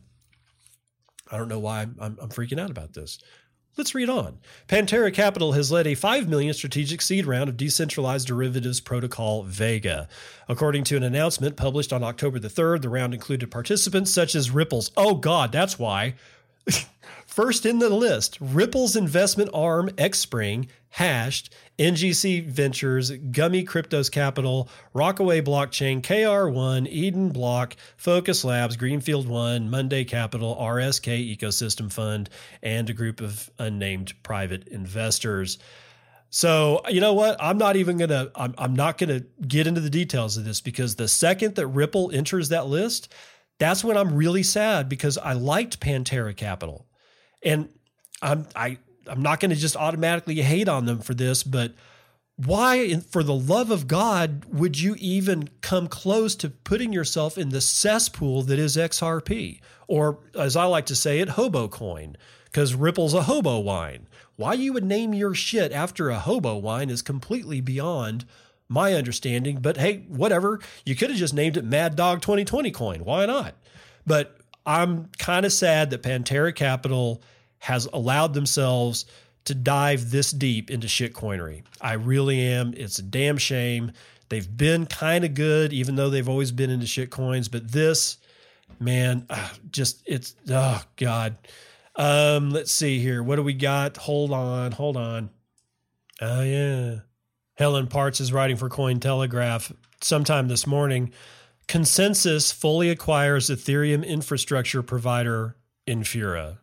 S1: I don't know why I'm, I'm, I'm freaking out about this. Let's read on. Pantera Capital has led a five million dollars strategic seed round of decentralized derivatives protocol Vega. According to an announcement published on October the third, the round included participants such as Ripple's. Oh God, that's why. first in the list, Ripple's investment arm, Xspring, Hashed, N G C Ventures, Gummy Cryptos Capital, Rockaway Blockchain, K R one, Eden Block, Focus Labs, Greenfield One, Monday Capital, R S K Ecosystem Fund, and a group of unnamed private investors. So, you know what? I'm not even going to, I'm, I'm not going to get into the details of this, because the second that Ripple enters that list, that's when I'm really sad, because I liked Pantera Capital. And I'm, I, I'm not going to just automatically hate on them for this, but why, for the love of God, would you even come close to putting yourself in the cesspool that is X R P? Or, as I like to say it, Hobo Coin, because Ripple's a hobo wine. Why you would name your shit after a hobo wine is completely beyond my understanding. But hey, whatever. You could have just named it Mad Dog twenty twenty Coin. Why not? But I'm kind of sad that Pantera Capital has allowed themselves to dive this deep into shitcoinery. I really am. It's a damn shame. They've been kind of good, even though they've always been into shitcoins. But this, man, uh, just, it's, oh, God. Um, let's see here. What do we got? Hold on, hold on. Oh, yeah. Helen Parts is writing for Cointelegraph sometime this morning. Consensus fully acquires Ethereum infrastructure provider Infura.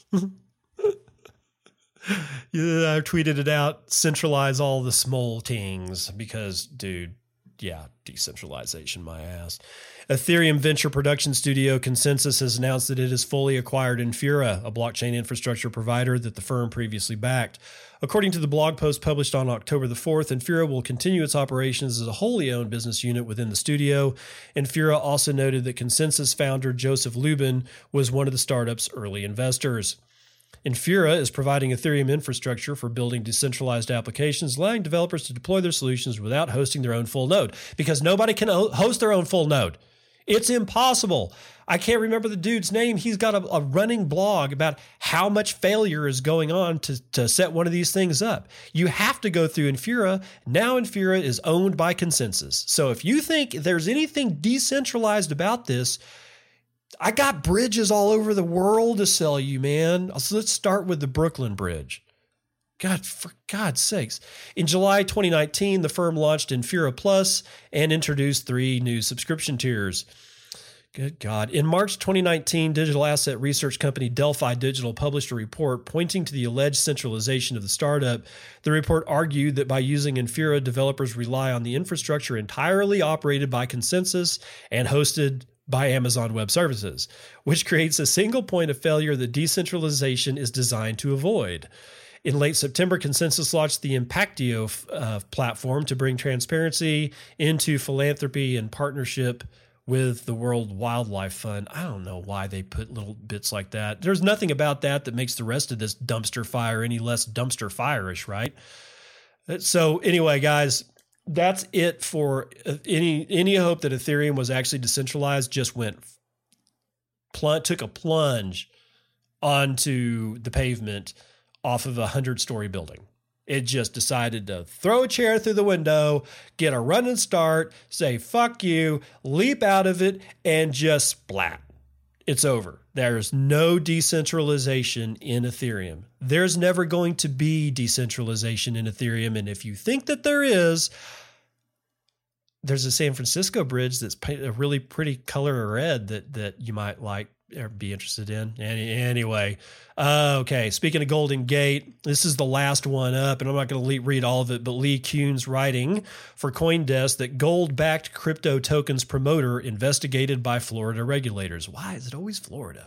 S1: Yeah, I tweeted it out. Centralize all the small things, because, dude, yeah, decentralization, my ass. Ethereum venture production studio Consensus has announced that it has fully acquired Infura, a blockchain infrastructure provider that the firm previously backed. According to the blog post published on October the fourth, Infura will continue its operations as a wholly owned business unit within the studio. Infura also noted that Consensus founder Joseph Lubin was one of the startup's early investors. Infura is providing Ethereum infrastructure for building decentralized applications, allowing developers to deploy their solutions without hosting their own full node, because nobody can host their own full node. It's impossible. I can't remember the dude's name. He's got a, a running blog about how much failure is going on to, to set one of these things up. You have to go through Infura. Now Infura is owned by Consensus. So if you think there's anything decentralized about this, I got bridges all over the world to sell you, man. So let's start with the Brooklyn Bridge. God, for God's sakes. In July twenty nineteen, the firm launched Infura Plus and introduced three new subscription tiers. Good God. In March twenty nineteen, digital asset research company Delphi Digital published a report pointing to the alleged centralization of the startup. The report argued that by using Infura, developers rely on the infrastructure entirely operated by Consensus and hosted by Amazon Web Services, which creates a single point of failure that decentralization is designed to avoid. In late September, Consensus launched the Impactio uh, platform to bring transparency into philanthropy and partnership with the World Wildlife Fund. I don't know why they put little bits like that. There's nothing about that that makes the rest of this dumpster fire any less dumpster fire-ish, right? So anyway, guys, that's it for any any hope that Ethereum was actually decentralized. Just went pl- took a plunge onto the pavement off of a hundred-story building. It just decided to throw a chair through the window, get a running start, say fuck you, leap out of it, and just splat. It's over. There's no decentralization in Ethereum. There's never going to be decentralization in Ethereum. And if you think that there is, there's a San Francisco bridge that's a really pretty color red that, that you might like or be interested in. Any, anyway, uh, okay. Speaking of Golden Gate, this is the last one up, and I'm not going to read all of it, but Lee Kuhn's writing for CoinDesk that gold-backed crypto tokens promoter investigated by Florida regulators. Why is it always Florida?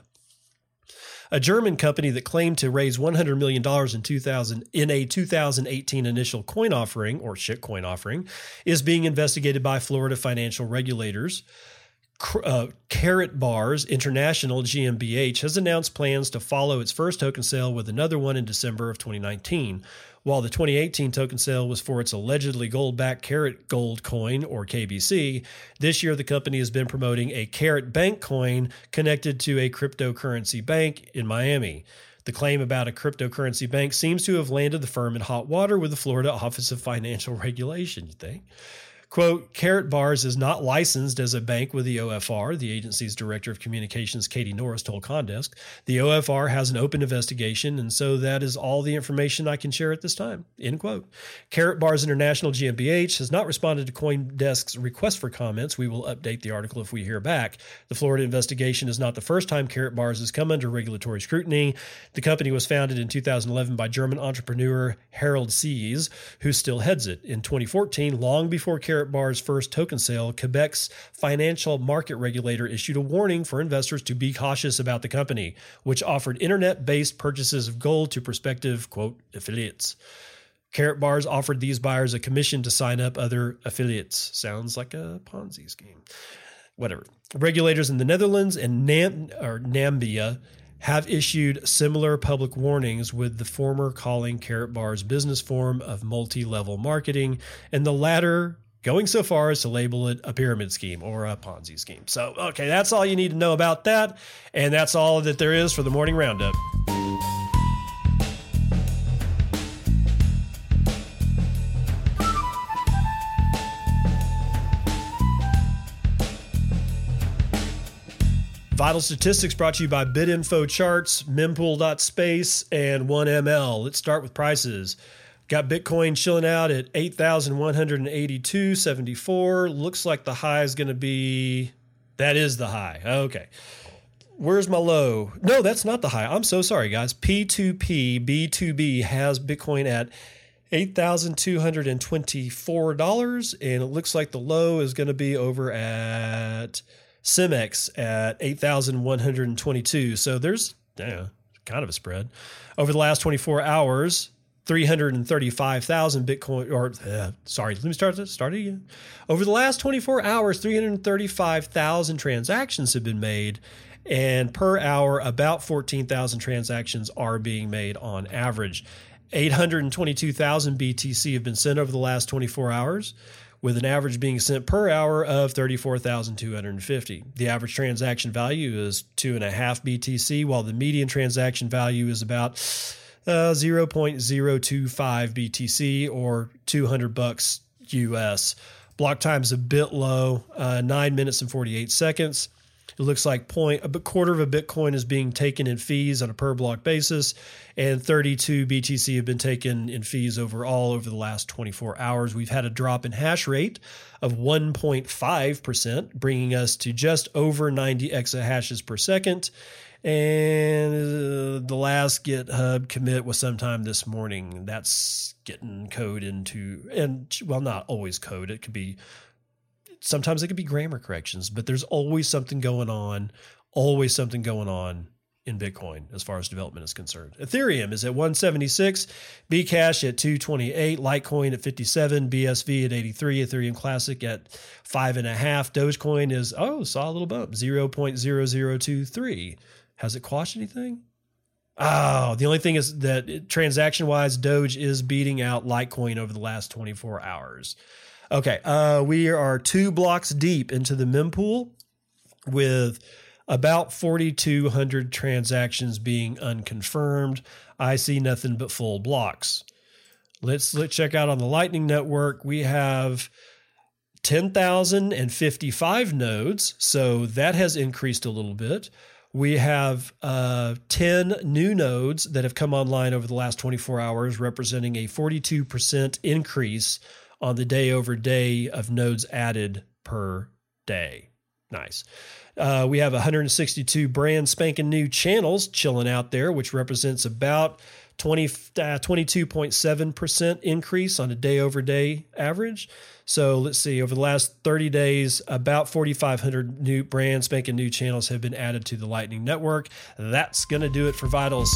S1: A German company that claimed to raise one hundred million dollars in two thousand in a two thousand eighteen initial coin offering, or shitcoin offering, is being investigated by Florida financial regulators. Uh, Karatbars International G M B H has announced plans to follow its first token sale with another one in December of twenty nineteen. While the twenty eighteen token sale was for its allegedly gold-backed Carat Gold coin, or K B C, this year the company has been promoting a Carat Bank coin connected to a cryptocurrency bank in Miami. The claim about a cryptocurrency bank seems to have landed the firm in hot water with the Florida Office of Financial Regulation, you think? Quote, Karatbars is not licensed as a bank with the O F R, the agency's director of communications, Katie Norris, told Condesk. The O F R has an open investigation, and so that is all the information I can share at this time, end quote. Karatbars International G m B H has not responded to CoinDesk's request for comments. We will update the article if we hear back. The Florida investigation is not the first time Karatbars has come under regulatory scrutiny. The company was founded in two thousand eleven by German entrepreneur Harold Sees, who still heads it. In twenty fourteen, long before Karatbars' first token sale, Quebec's financial market regulator issued a warning for investors to be cautious about the company, which offered internet-based purchases of gold to prospective, quote, affiliates. Karatbars offered these buyers a commission to sign up other affiliates. Sounds like a Ponzi scheme. Whatever. Regulators in the Netherlands and Nam- or Nambia have issued similar public warnings, with the former calling Karatbars' business form of multi-level marketing, and the latter going so far as to label it a pyramid scheme or a Ponzi scheme. So, okay, that's all you need to know about that, and that's all that there is for the morning roundup. Vital Statistics brought to you by BitInfo Charts, Mempool.space, and one M L. Let's start with prices. Got Bitcoin chilling out at eight thousand one hundred eighty-two dollars and seventy-four cents. Looks like the high is going to be, that is the high. Okay. Where's my low? No, that's not the high. I'm so sorry, guys. P two P, B two B has Bitcoin at eight thousand two hundred twenty-four dollars, and it looks like the low is going to be over at Cemex at eight thousand one hundred twenty-two. So there's yeah, kind of a spread. Over the last twenty-four hours, three hundred thirty-five thousand Bitcoin, or uh, sorry, let me start this, start it again. Over the last twenty-four hours, three hundred thirty-five thousand transactions have been made, and per hour, about fourteen thousand transactions are being made on average. eight hundred twenty-two thousand B T C have been sent over the last twenty-four hours, with an average being sent per hour of thirty-four thousand two hundred fifty. The average transaction value is two and a half B T C, while the median transaction value is about uh, zero point zero two five B T C, or two hundred bucks U S. Block time is a bit low, uh, nine minutes and forty-eight seconds. It looks like point a quarter of a Bitcoin is being taken in fees on a per block basis, and thirty-two B T C have been taken in fees overall over the last twenty-four hours. We've had a drop in hash rate of one point five percent, bringing us to just over ninety exahashes per second. And uh, the last GitHub commit was sometime this morning. That's getting code into, and well, not always code. It could be Sometimes it could be grammar corrections, but there's always something going on, always something going on in Bitcoin as far as development is concerned. Ethereum is at one seventy-six, Bcash at two twenty-eight, Litecoin at fifty-seven, B S V at eighty-three, Ethereum Classic at five and a half. Dogecoin is, oh, saw a little bump, zero point zero zero two three. Has it quashed anything? Oh, the only thing is that transaction-wise, Doge is beating out Litecoin over the last twenty-four hours. Okay, uh, we are two blocks deep into the mempool with about forty-two hundred transactions being unconfirmed. I see nothing but full blocks. Let's let's check out on the Lightning Network. We have ten thousand fifty-five nodes, so that has increased a little bit. We have uh, ten new nodes that have come online over the last twenty-four hours, representing a forty-two percent increase on the day over day of nodes added per day. Nice. Uh, we have one hundred sixty-two brand spanking new channels chilling out there, which represents about twenty, uh, twenty-two point seven percent increase on a day over day average. So let's see, over the last thirty days, about forty-five hundred new brand spanking new channels have been added to the Lightning Network. That's going to do it for Vitals.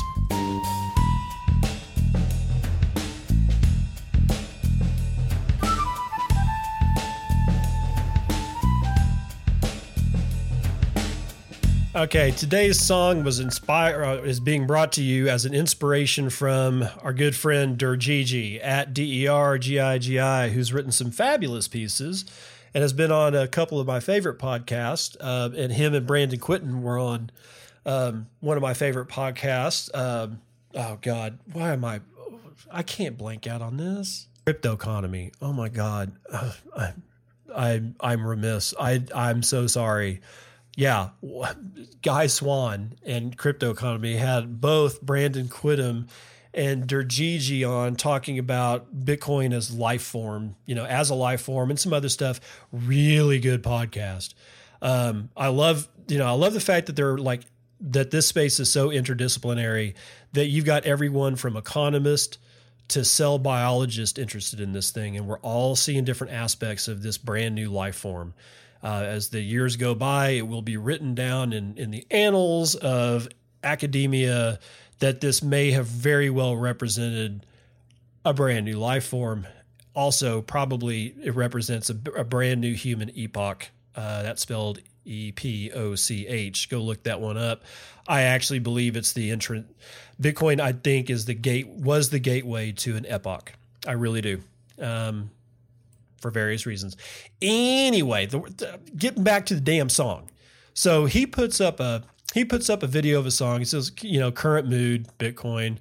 S1: Okay, today's song was inspired uh, is being brought to you as an inspiration from our good friend Dergigi at D E R G I G I, who's written some fabulous pieces and has been on a couple of my favorite podcasts. Uh, and him and Brandon Quinton were on um, one of my favorite podcasts. Um, oh God, why am I? I can't blank out on this. Crypto economy. Oh my God. Uh, I, I, I'm remiss. I, I'm so sorry. Yeah. Guy Swan and Crypto Economy had both Brandon Quittem and Dergigi on talking about Bitcoin as life form, you know, as a life form and some other stuff. Really good podcast. Um, I love, you know, I love the fact that they're like, that this space is so interdisciplinary that you've got everyone from economist to cell biologist interested in this thing. And we're all seeing different aspects of this brand new life form. Uh, as the years go by, it will be written down in, in the annals of academia that this may have very well represented a brand new life form. Also, probably it represents a, a brand new human epoch. Uh, that's spelled E P O C H. Go look that one up. I actually believe it's the entrant. Bitcoin, I think, is the gate was the gateway to an epoch. I really do, um, for various reasons. Anyway, the, the, getting back to the damn song. So he puts up a he puts up a video of a song. He says, you know, current mood Bitcoin,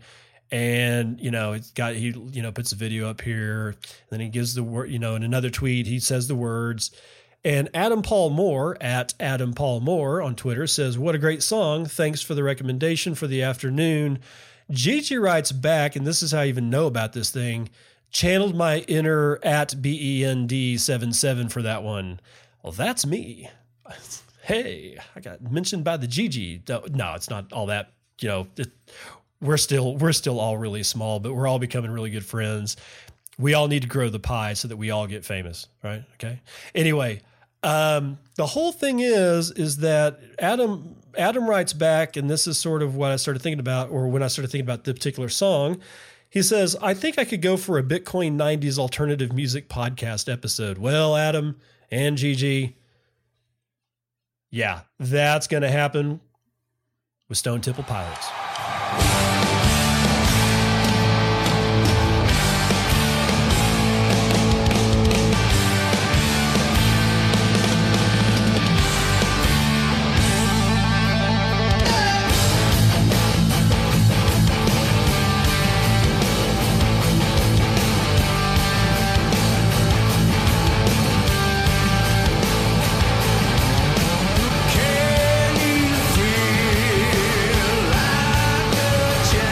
S1: and you know, it's got he you know puts a video up here. And then he gives the word, you know, in another tweet he says the words. And Adam Paul Moore at Adam Paul Moore on Twitter says, "What a great song. Thanks for the recommendation for the afternoon." Gigi writes back, and this is how I even know about this thing, channeled my inner at B E N D seventy-seven for that one. Well, that's me. Hey, I got mentioned by the Gigi. No, it's not all that, you know, it, we're still, we're still all really small, but we're all becoming really good friends. We all need to grow the pie so that we all get famous, right? Okay. Anyway, um, the whole thing is, is that Adam, Adam writes back, and this is sort of what I started thinking about, or when I started thinking about the particular song. He says, "I think I could go for a Bitcoin nineties alternative music podcast episode." Well, Adam and Gigi, yeah, that's going to happen with Stone Temple Pilots.
S2: Can you feel like a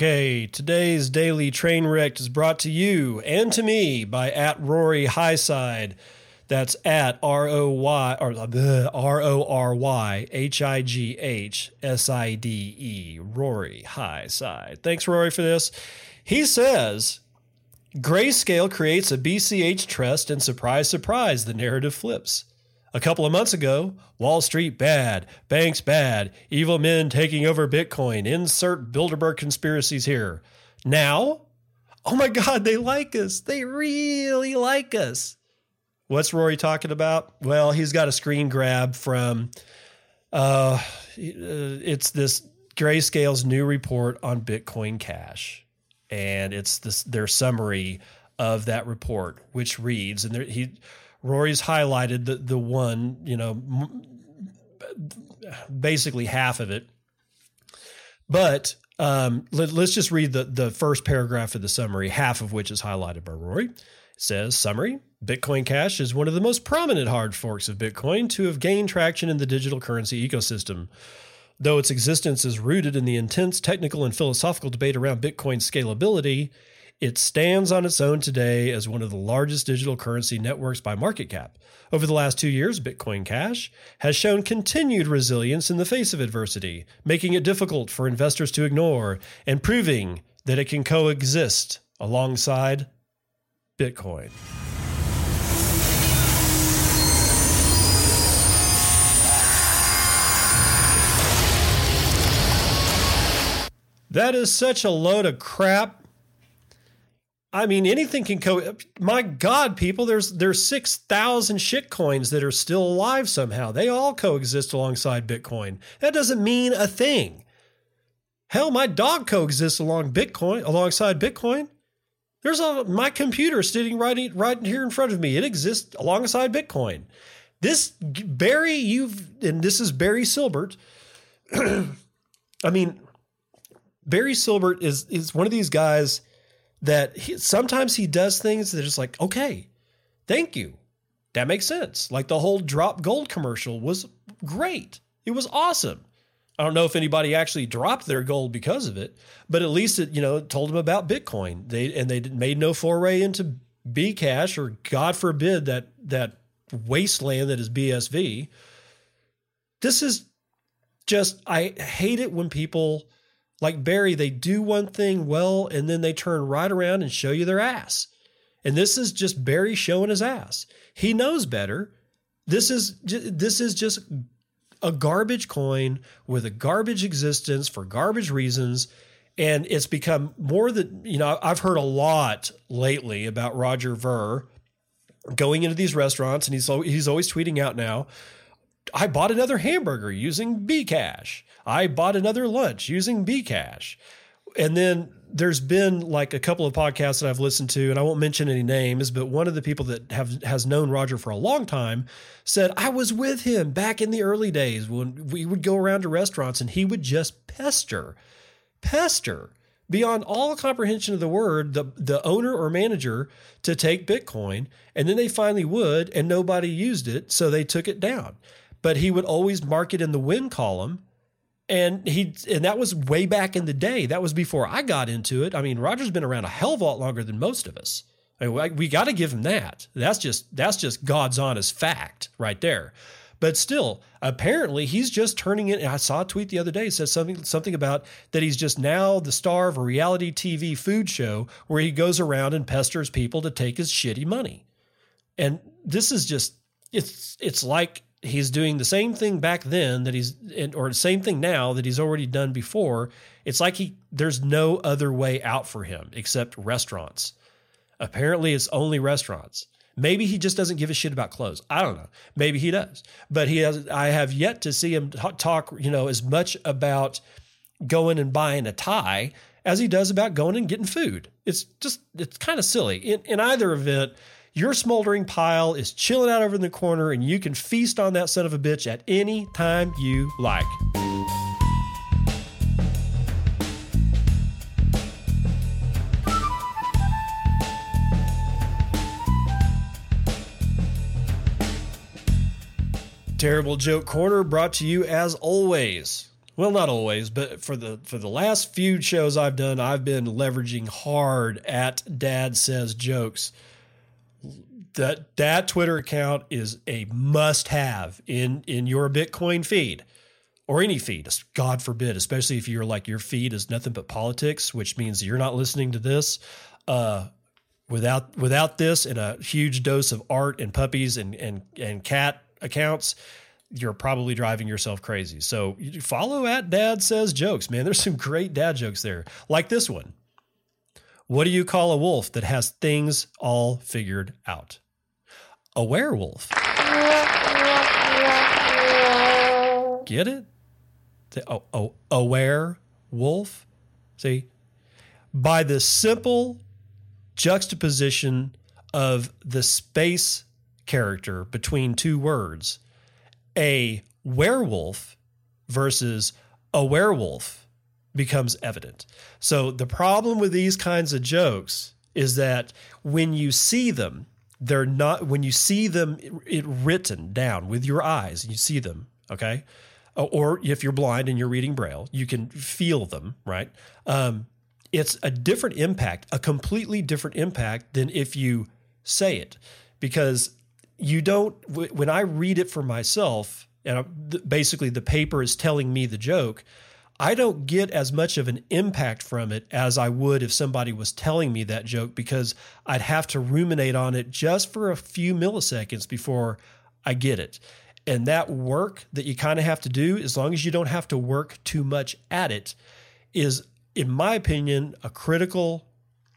S1: Okay, today's daily train wreck is brought to you and to me by at Rory Highside. That's at R O Y or uh, R O R Y H I G H S I D E, Rory Highside. Thanks, Rory, for this. He says, Grayscale creates a B C H trust, and surprise, surprise, the narrative flips. A couple of months ago, Wall Street bad, banks bad, evil men taking over Bitcoin, insert Bilderberg conspiracies here. Now, oh my God, they like us. They really like us. What's Rory talking about? Well, he's got a screen grab from, uh, it's this Grayscale's new report on Bitcoin Cash. And it's this their summary of that report, which reads, and there, he, Rory's highlighted the, the one, you know, basically half of it. But um, let, let's just read the, the first paragraph of the summary, half of which is highlighted by Rory. It says, summary, Bitcoin Cash is one of the most prominent hard forks of Bitcoin to have gained traction in the digital currency ecosystem. Though its existence is rooted in the intense technical and philosophical debate around Bitcoin's scalability, it stands on its own today as one of the largest digital currency networks by market cap. Over the last two years, Bitcoin Cash has shown continued resilience in the face of adversity, making it difficult for investors to ignore and proving that it can coexist alongside Bitcoin. That is such a load of crap. I mean, anything can co. My God, people, there's there's six thousand shitcoins that are still alive somehow. They all coexist alongside Bitcoin. That doesn't mean a thing. Hell, my dog coexists along Bitcoin alongside Bitcoin. There's a my computer sitting right right here in front of me. It exists alongside Bitcoin. This Barry, you've and this is Barry Silbert. I mean, Barry Silbert is is one of these guys that he, sometimes he does things that are just like, okay, thank you. That makes sense. Like the whole Drop Gold commercial was great. It was awesome. I don't know if anybody actually dropped their gold because of it, but at least it, you know, told them about Bitcoin. They and they made no foray into Bcash or, God forbid, that that wasteland that is B S V. This is just, I hate it when people like Barry, they do one thing well, and then they turn right around and show you their ass. And this is just Barry showing his ass. He knows better. This is this is just a garbage coin with a garbage existence for garbage reasons. And it's become more than, you know, I've heard a lot lately about Roger Ver going into these restaurants, and he's he's always tweeting out now, I bought another hamburger using Bcash. I bought another lunch using Bcash. And then there's been like a couple of podcasts that I've listened to, and I won't mention any names, but one of the people that have has known Roger for a long time said, I was with him back in the early days when we would go around to restaurants and he would just pester, pester beyond all comprehension of the word, the, the owner or manager to take Bitcoin. And then they finally would, and nobody used it, so they took it down. But he would always mark it in the win column. And he and that was way back in the day. That was before I got into it. I mean, Roger's been around a hell of a lot longer than most of us. I mean, we got to give him that. That's just that's just God's honest fact right there. But still, apparently he's just turning it. I saw a tweet the other day that says something something about that he's just now the star of a reality T V food show where he goes around and pesters people to take his shitty money. And this is just it's it's like he's doing the same thing back then that he's, or the same thing now that he's already done before. It's like he, there's no other way out for him except restaurants. Apparently it's only restaurants. Maybe he just doesn't give a shit about clothes. I don't know. Maybe he does, but he has, I have yet to see him talk, you know, as much about going and buying a tie as he does about going and getting food. It's just, it's kind of silly. In, in either event, your smoldering pile is chilling out over in the corner, and you can feast on that son of a bitch at any time you like. Terrible Joke Corner brought to you, as always, Well, not always, but for the for the last few shows I've done, I've been leveraging hard at Dad Says Jokes. That that Twitter account is a must-have in in your Bitcoin feed or any feed. God forbid, especially if you're like your feed is nothing but politics, which means you're not listening to this. Uh, without without this and a huge dose of art and puppies and and and cat accounts, you're probably driving yourself crazy. So you follow at Dad Says Jokes, man. There's some great dad jokes there, like this one. What do you call a wolf that has things all figured out? A werewolf. Get it? Oh, oh, a werewolf. See, by the simple juxtaposition of the space character between two words, a werewolf versus a werewolf becomes evident. So the problem with these kinds of jokes is that when you see them, they're not, when you see them it written down with your eyes, you see them, okay? Or if you're blind and you're reading Braille, you can feel them, right? Um, it's a different impact, a completely different impact than if you say it, because you don't, when I read it for myself, and basically the paper is telling me the joke, I don't get as much of an impact from it as I would if somebody was telling me that joke, because I'd have to ruminate on it just for a few milliseconds before I get it. And that work that you kind of have to do, as long as you don't have to work too much at it, is, in my opinion, a critical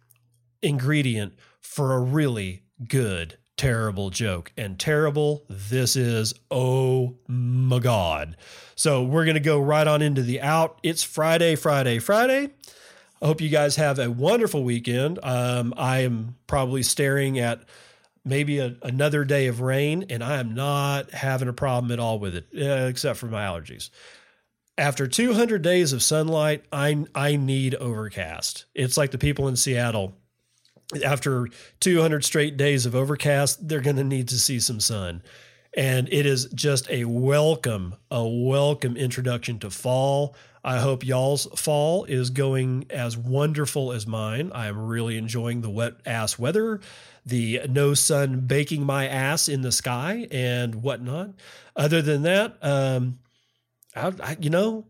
S1: ingredient for a really good, terrible joke. And terrible, this is, oh my God. So we're going to go right on into the out. It's Friday, Friday, Friday. I hope you guys have a wonderful weekend. Um, I am probably staring at maybe a, another day of rain, and I am not having a problem at all with it, uh, except for my allergies. After two hundred days of sunlight, I I need overcast. It's like the people in Seattle. After two hundred straight days of overcast, they're going to need to see some sun. And it is just a welcome, a welcome introduction to fall. I hope y'all's fall is going as wonderful as mine. I am really enjoying the wet ass weather, the no sun baking my ass in the sky and whatnot. Other than that, um, I, I, you know,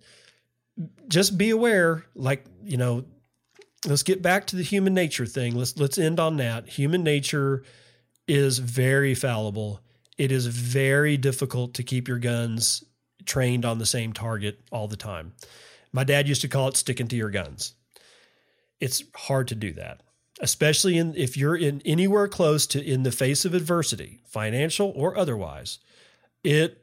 S1: just be aware, like, you know, let's get back to the human nature thing. Let's, let's end on that. Human nature is very fallible. It is very difficult to keep your guns trained on the same target all the time. My dad used to call it sticking to your guns. It's hard to do that, especially in, if you're in anywhere close to in the face of adversity, financial or otherwise. It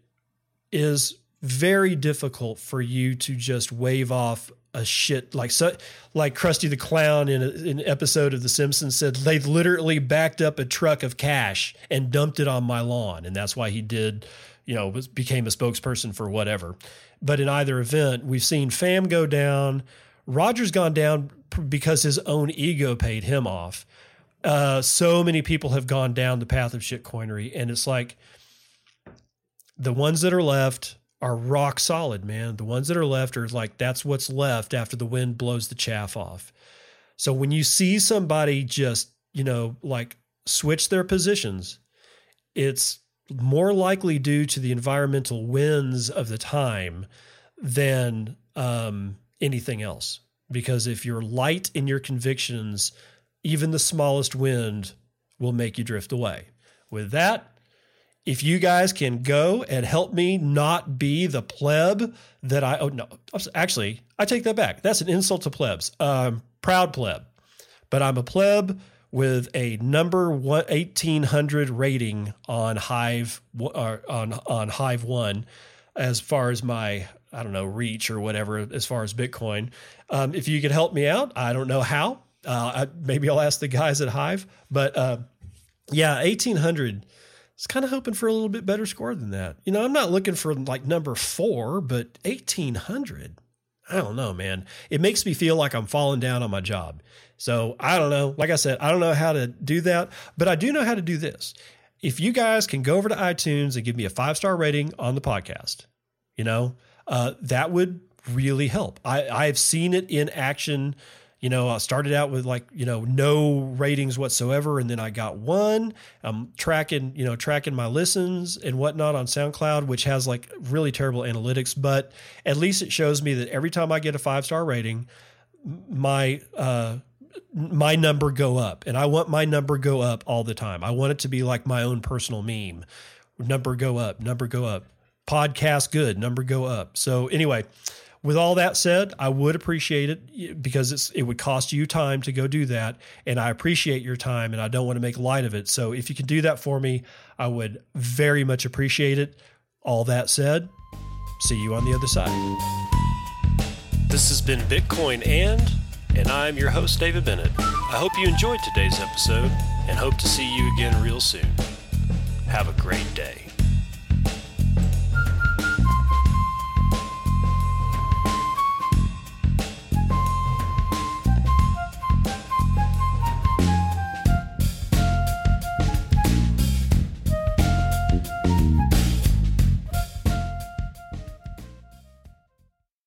S1: is very difficult for you to just wave off a shit like so, like Krusty the Clown in, a, in an episode of The Simpsons said, they literally backed up a truck of cash and dumped it on my lawn. And that's why he did, you know, was, became a spokesperson for whatever. But in either event, we've seen Fam go down. Roger's gone down because his own ego paid him off. Uh, so many people have gone down the path of shitcoinery. And it's like the ones that are left are rock solid, man. The ones that are left are like, that's what's left after the wind blows the chaff off. So when you see somebody just, you know, like switch their positions, it's more likely due to the environmental winds of the time than um, anything else. Because if you're light in your convictions, even the smallest wind will make you drift away. With that, if you guys can go and help me not be the pleb that I, oh no, actually, I take that back. That's an insult to plebs. Um, proud pleb, but I'm a pleb with a number one, eighteen hundred rating on Hive, uh, on, on Hive One, as far as my, I don't know, reach or whatever, as far as Bitcoin. Um, if you could help me out, I don't know how, uh, I, maybe I'll ask the guys at Hive, but uh, yeah, eighteen hundred. I was kind of hoping for a little bit better score than that. You know, I'm not looking for like number four, but eighteen hundred. I don't know, man. It makes me feel like I'm falling down on my job. So I don't know. Like I said, I don't know how to do that, but I do know how to do this. If you guys can go over to iTunes and give me a five-star rating on the podcast, you know, uh, that would really help. I, I've seen it in action. You know, I started out with like, you know, no ratings whatsoever. And then I got one. I'm tracking, you know, tracking my listens and whatnot on SoundCloud, which has like really terrible analytics, but at least it shows me that every time I get a five-star rating, my, uh, my number go up, and I want my number go up all the time. I want it to be like my own personal meme. Number go up, number go up. Podcast good, number go up. So anyway, with all that said, I would appreciate it because it's, it would cost you time to go do that. And I appreciate your time and I don't want to make light of it. So if you can do that for me, I would very much appreciate it. All that said, see you on the other side. This has been Bitcoin and, and I'm your host, David Bennett. I hope you enjoyed today's episode and hope to see you again real soon. Have a great day.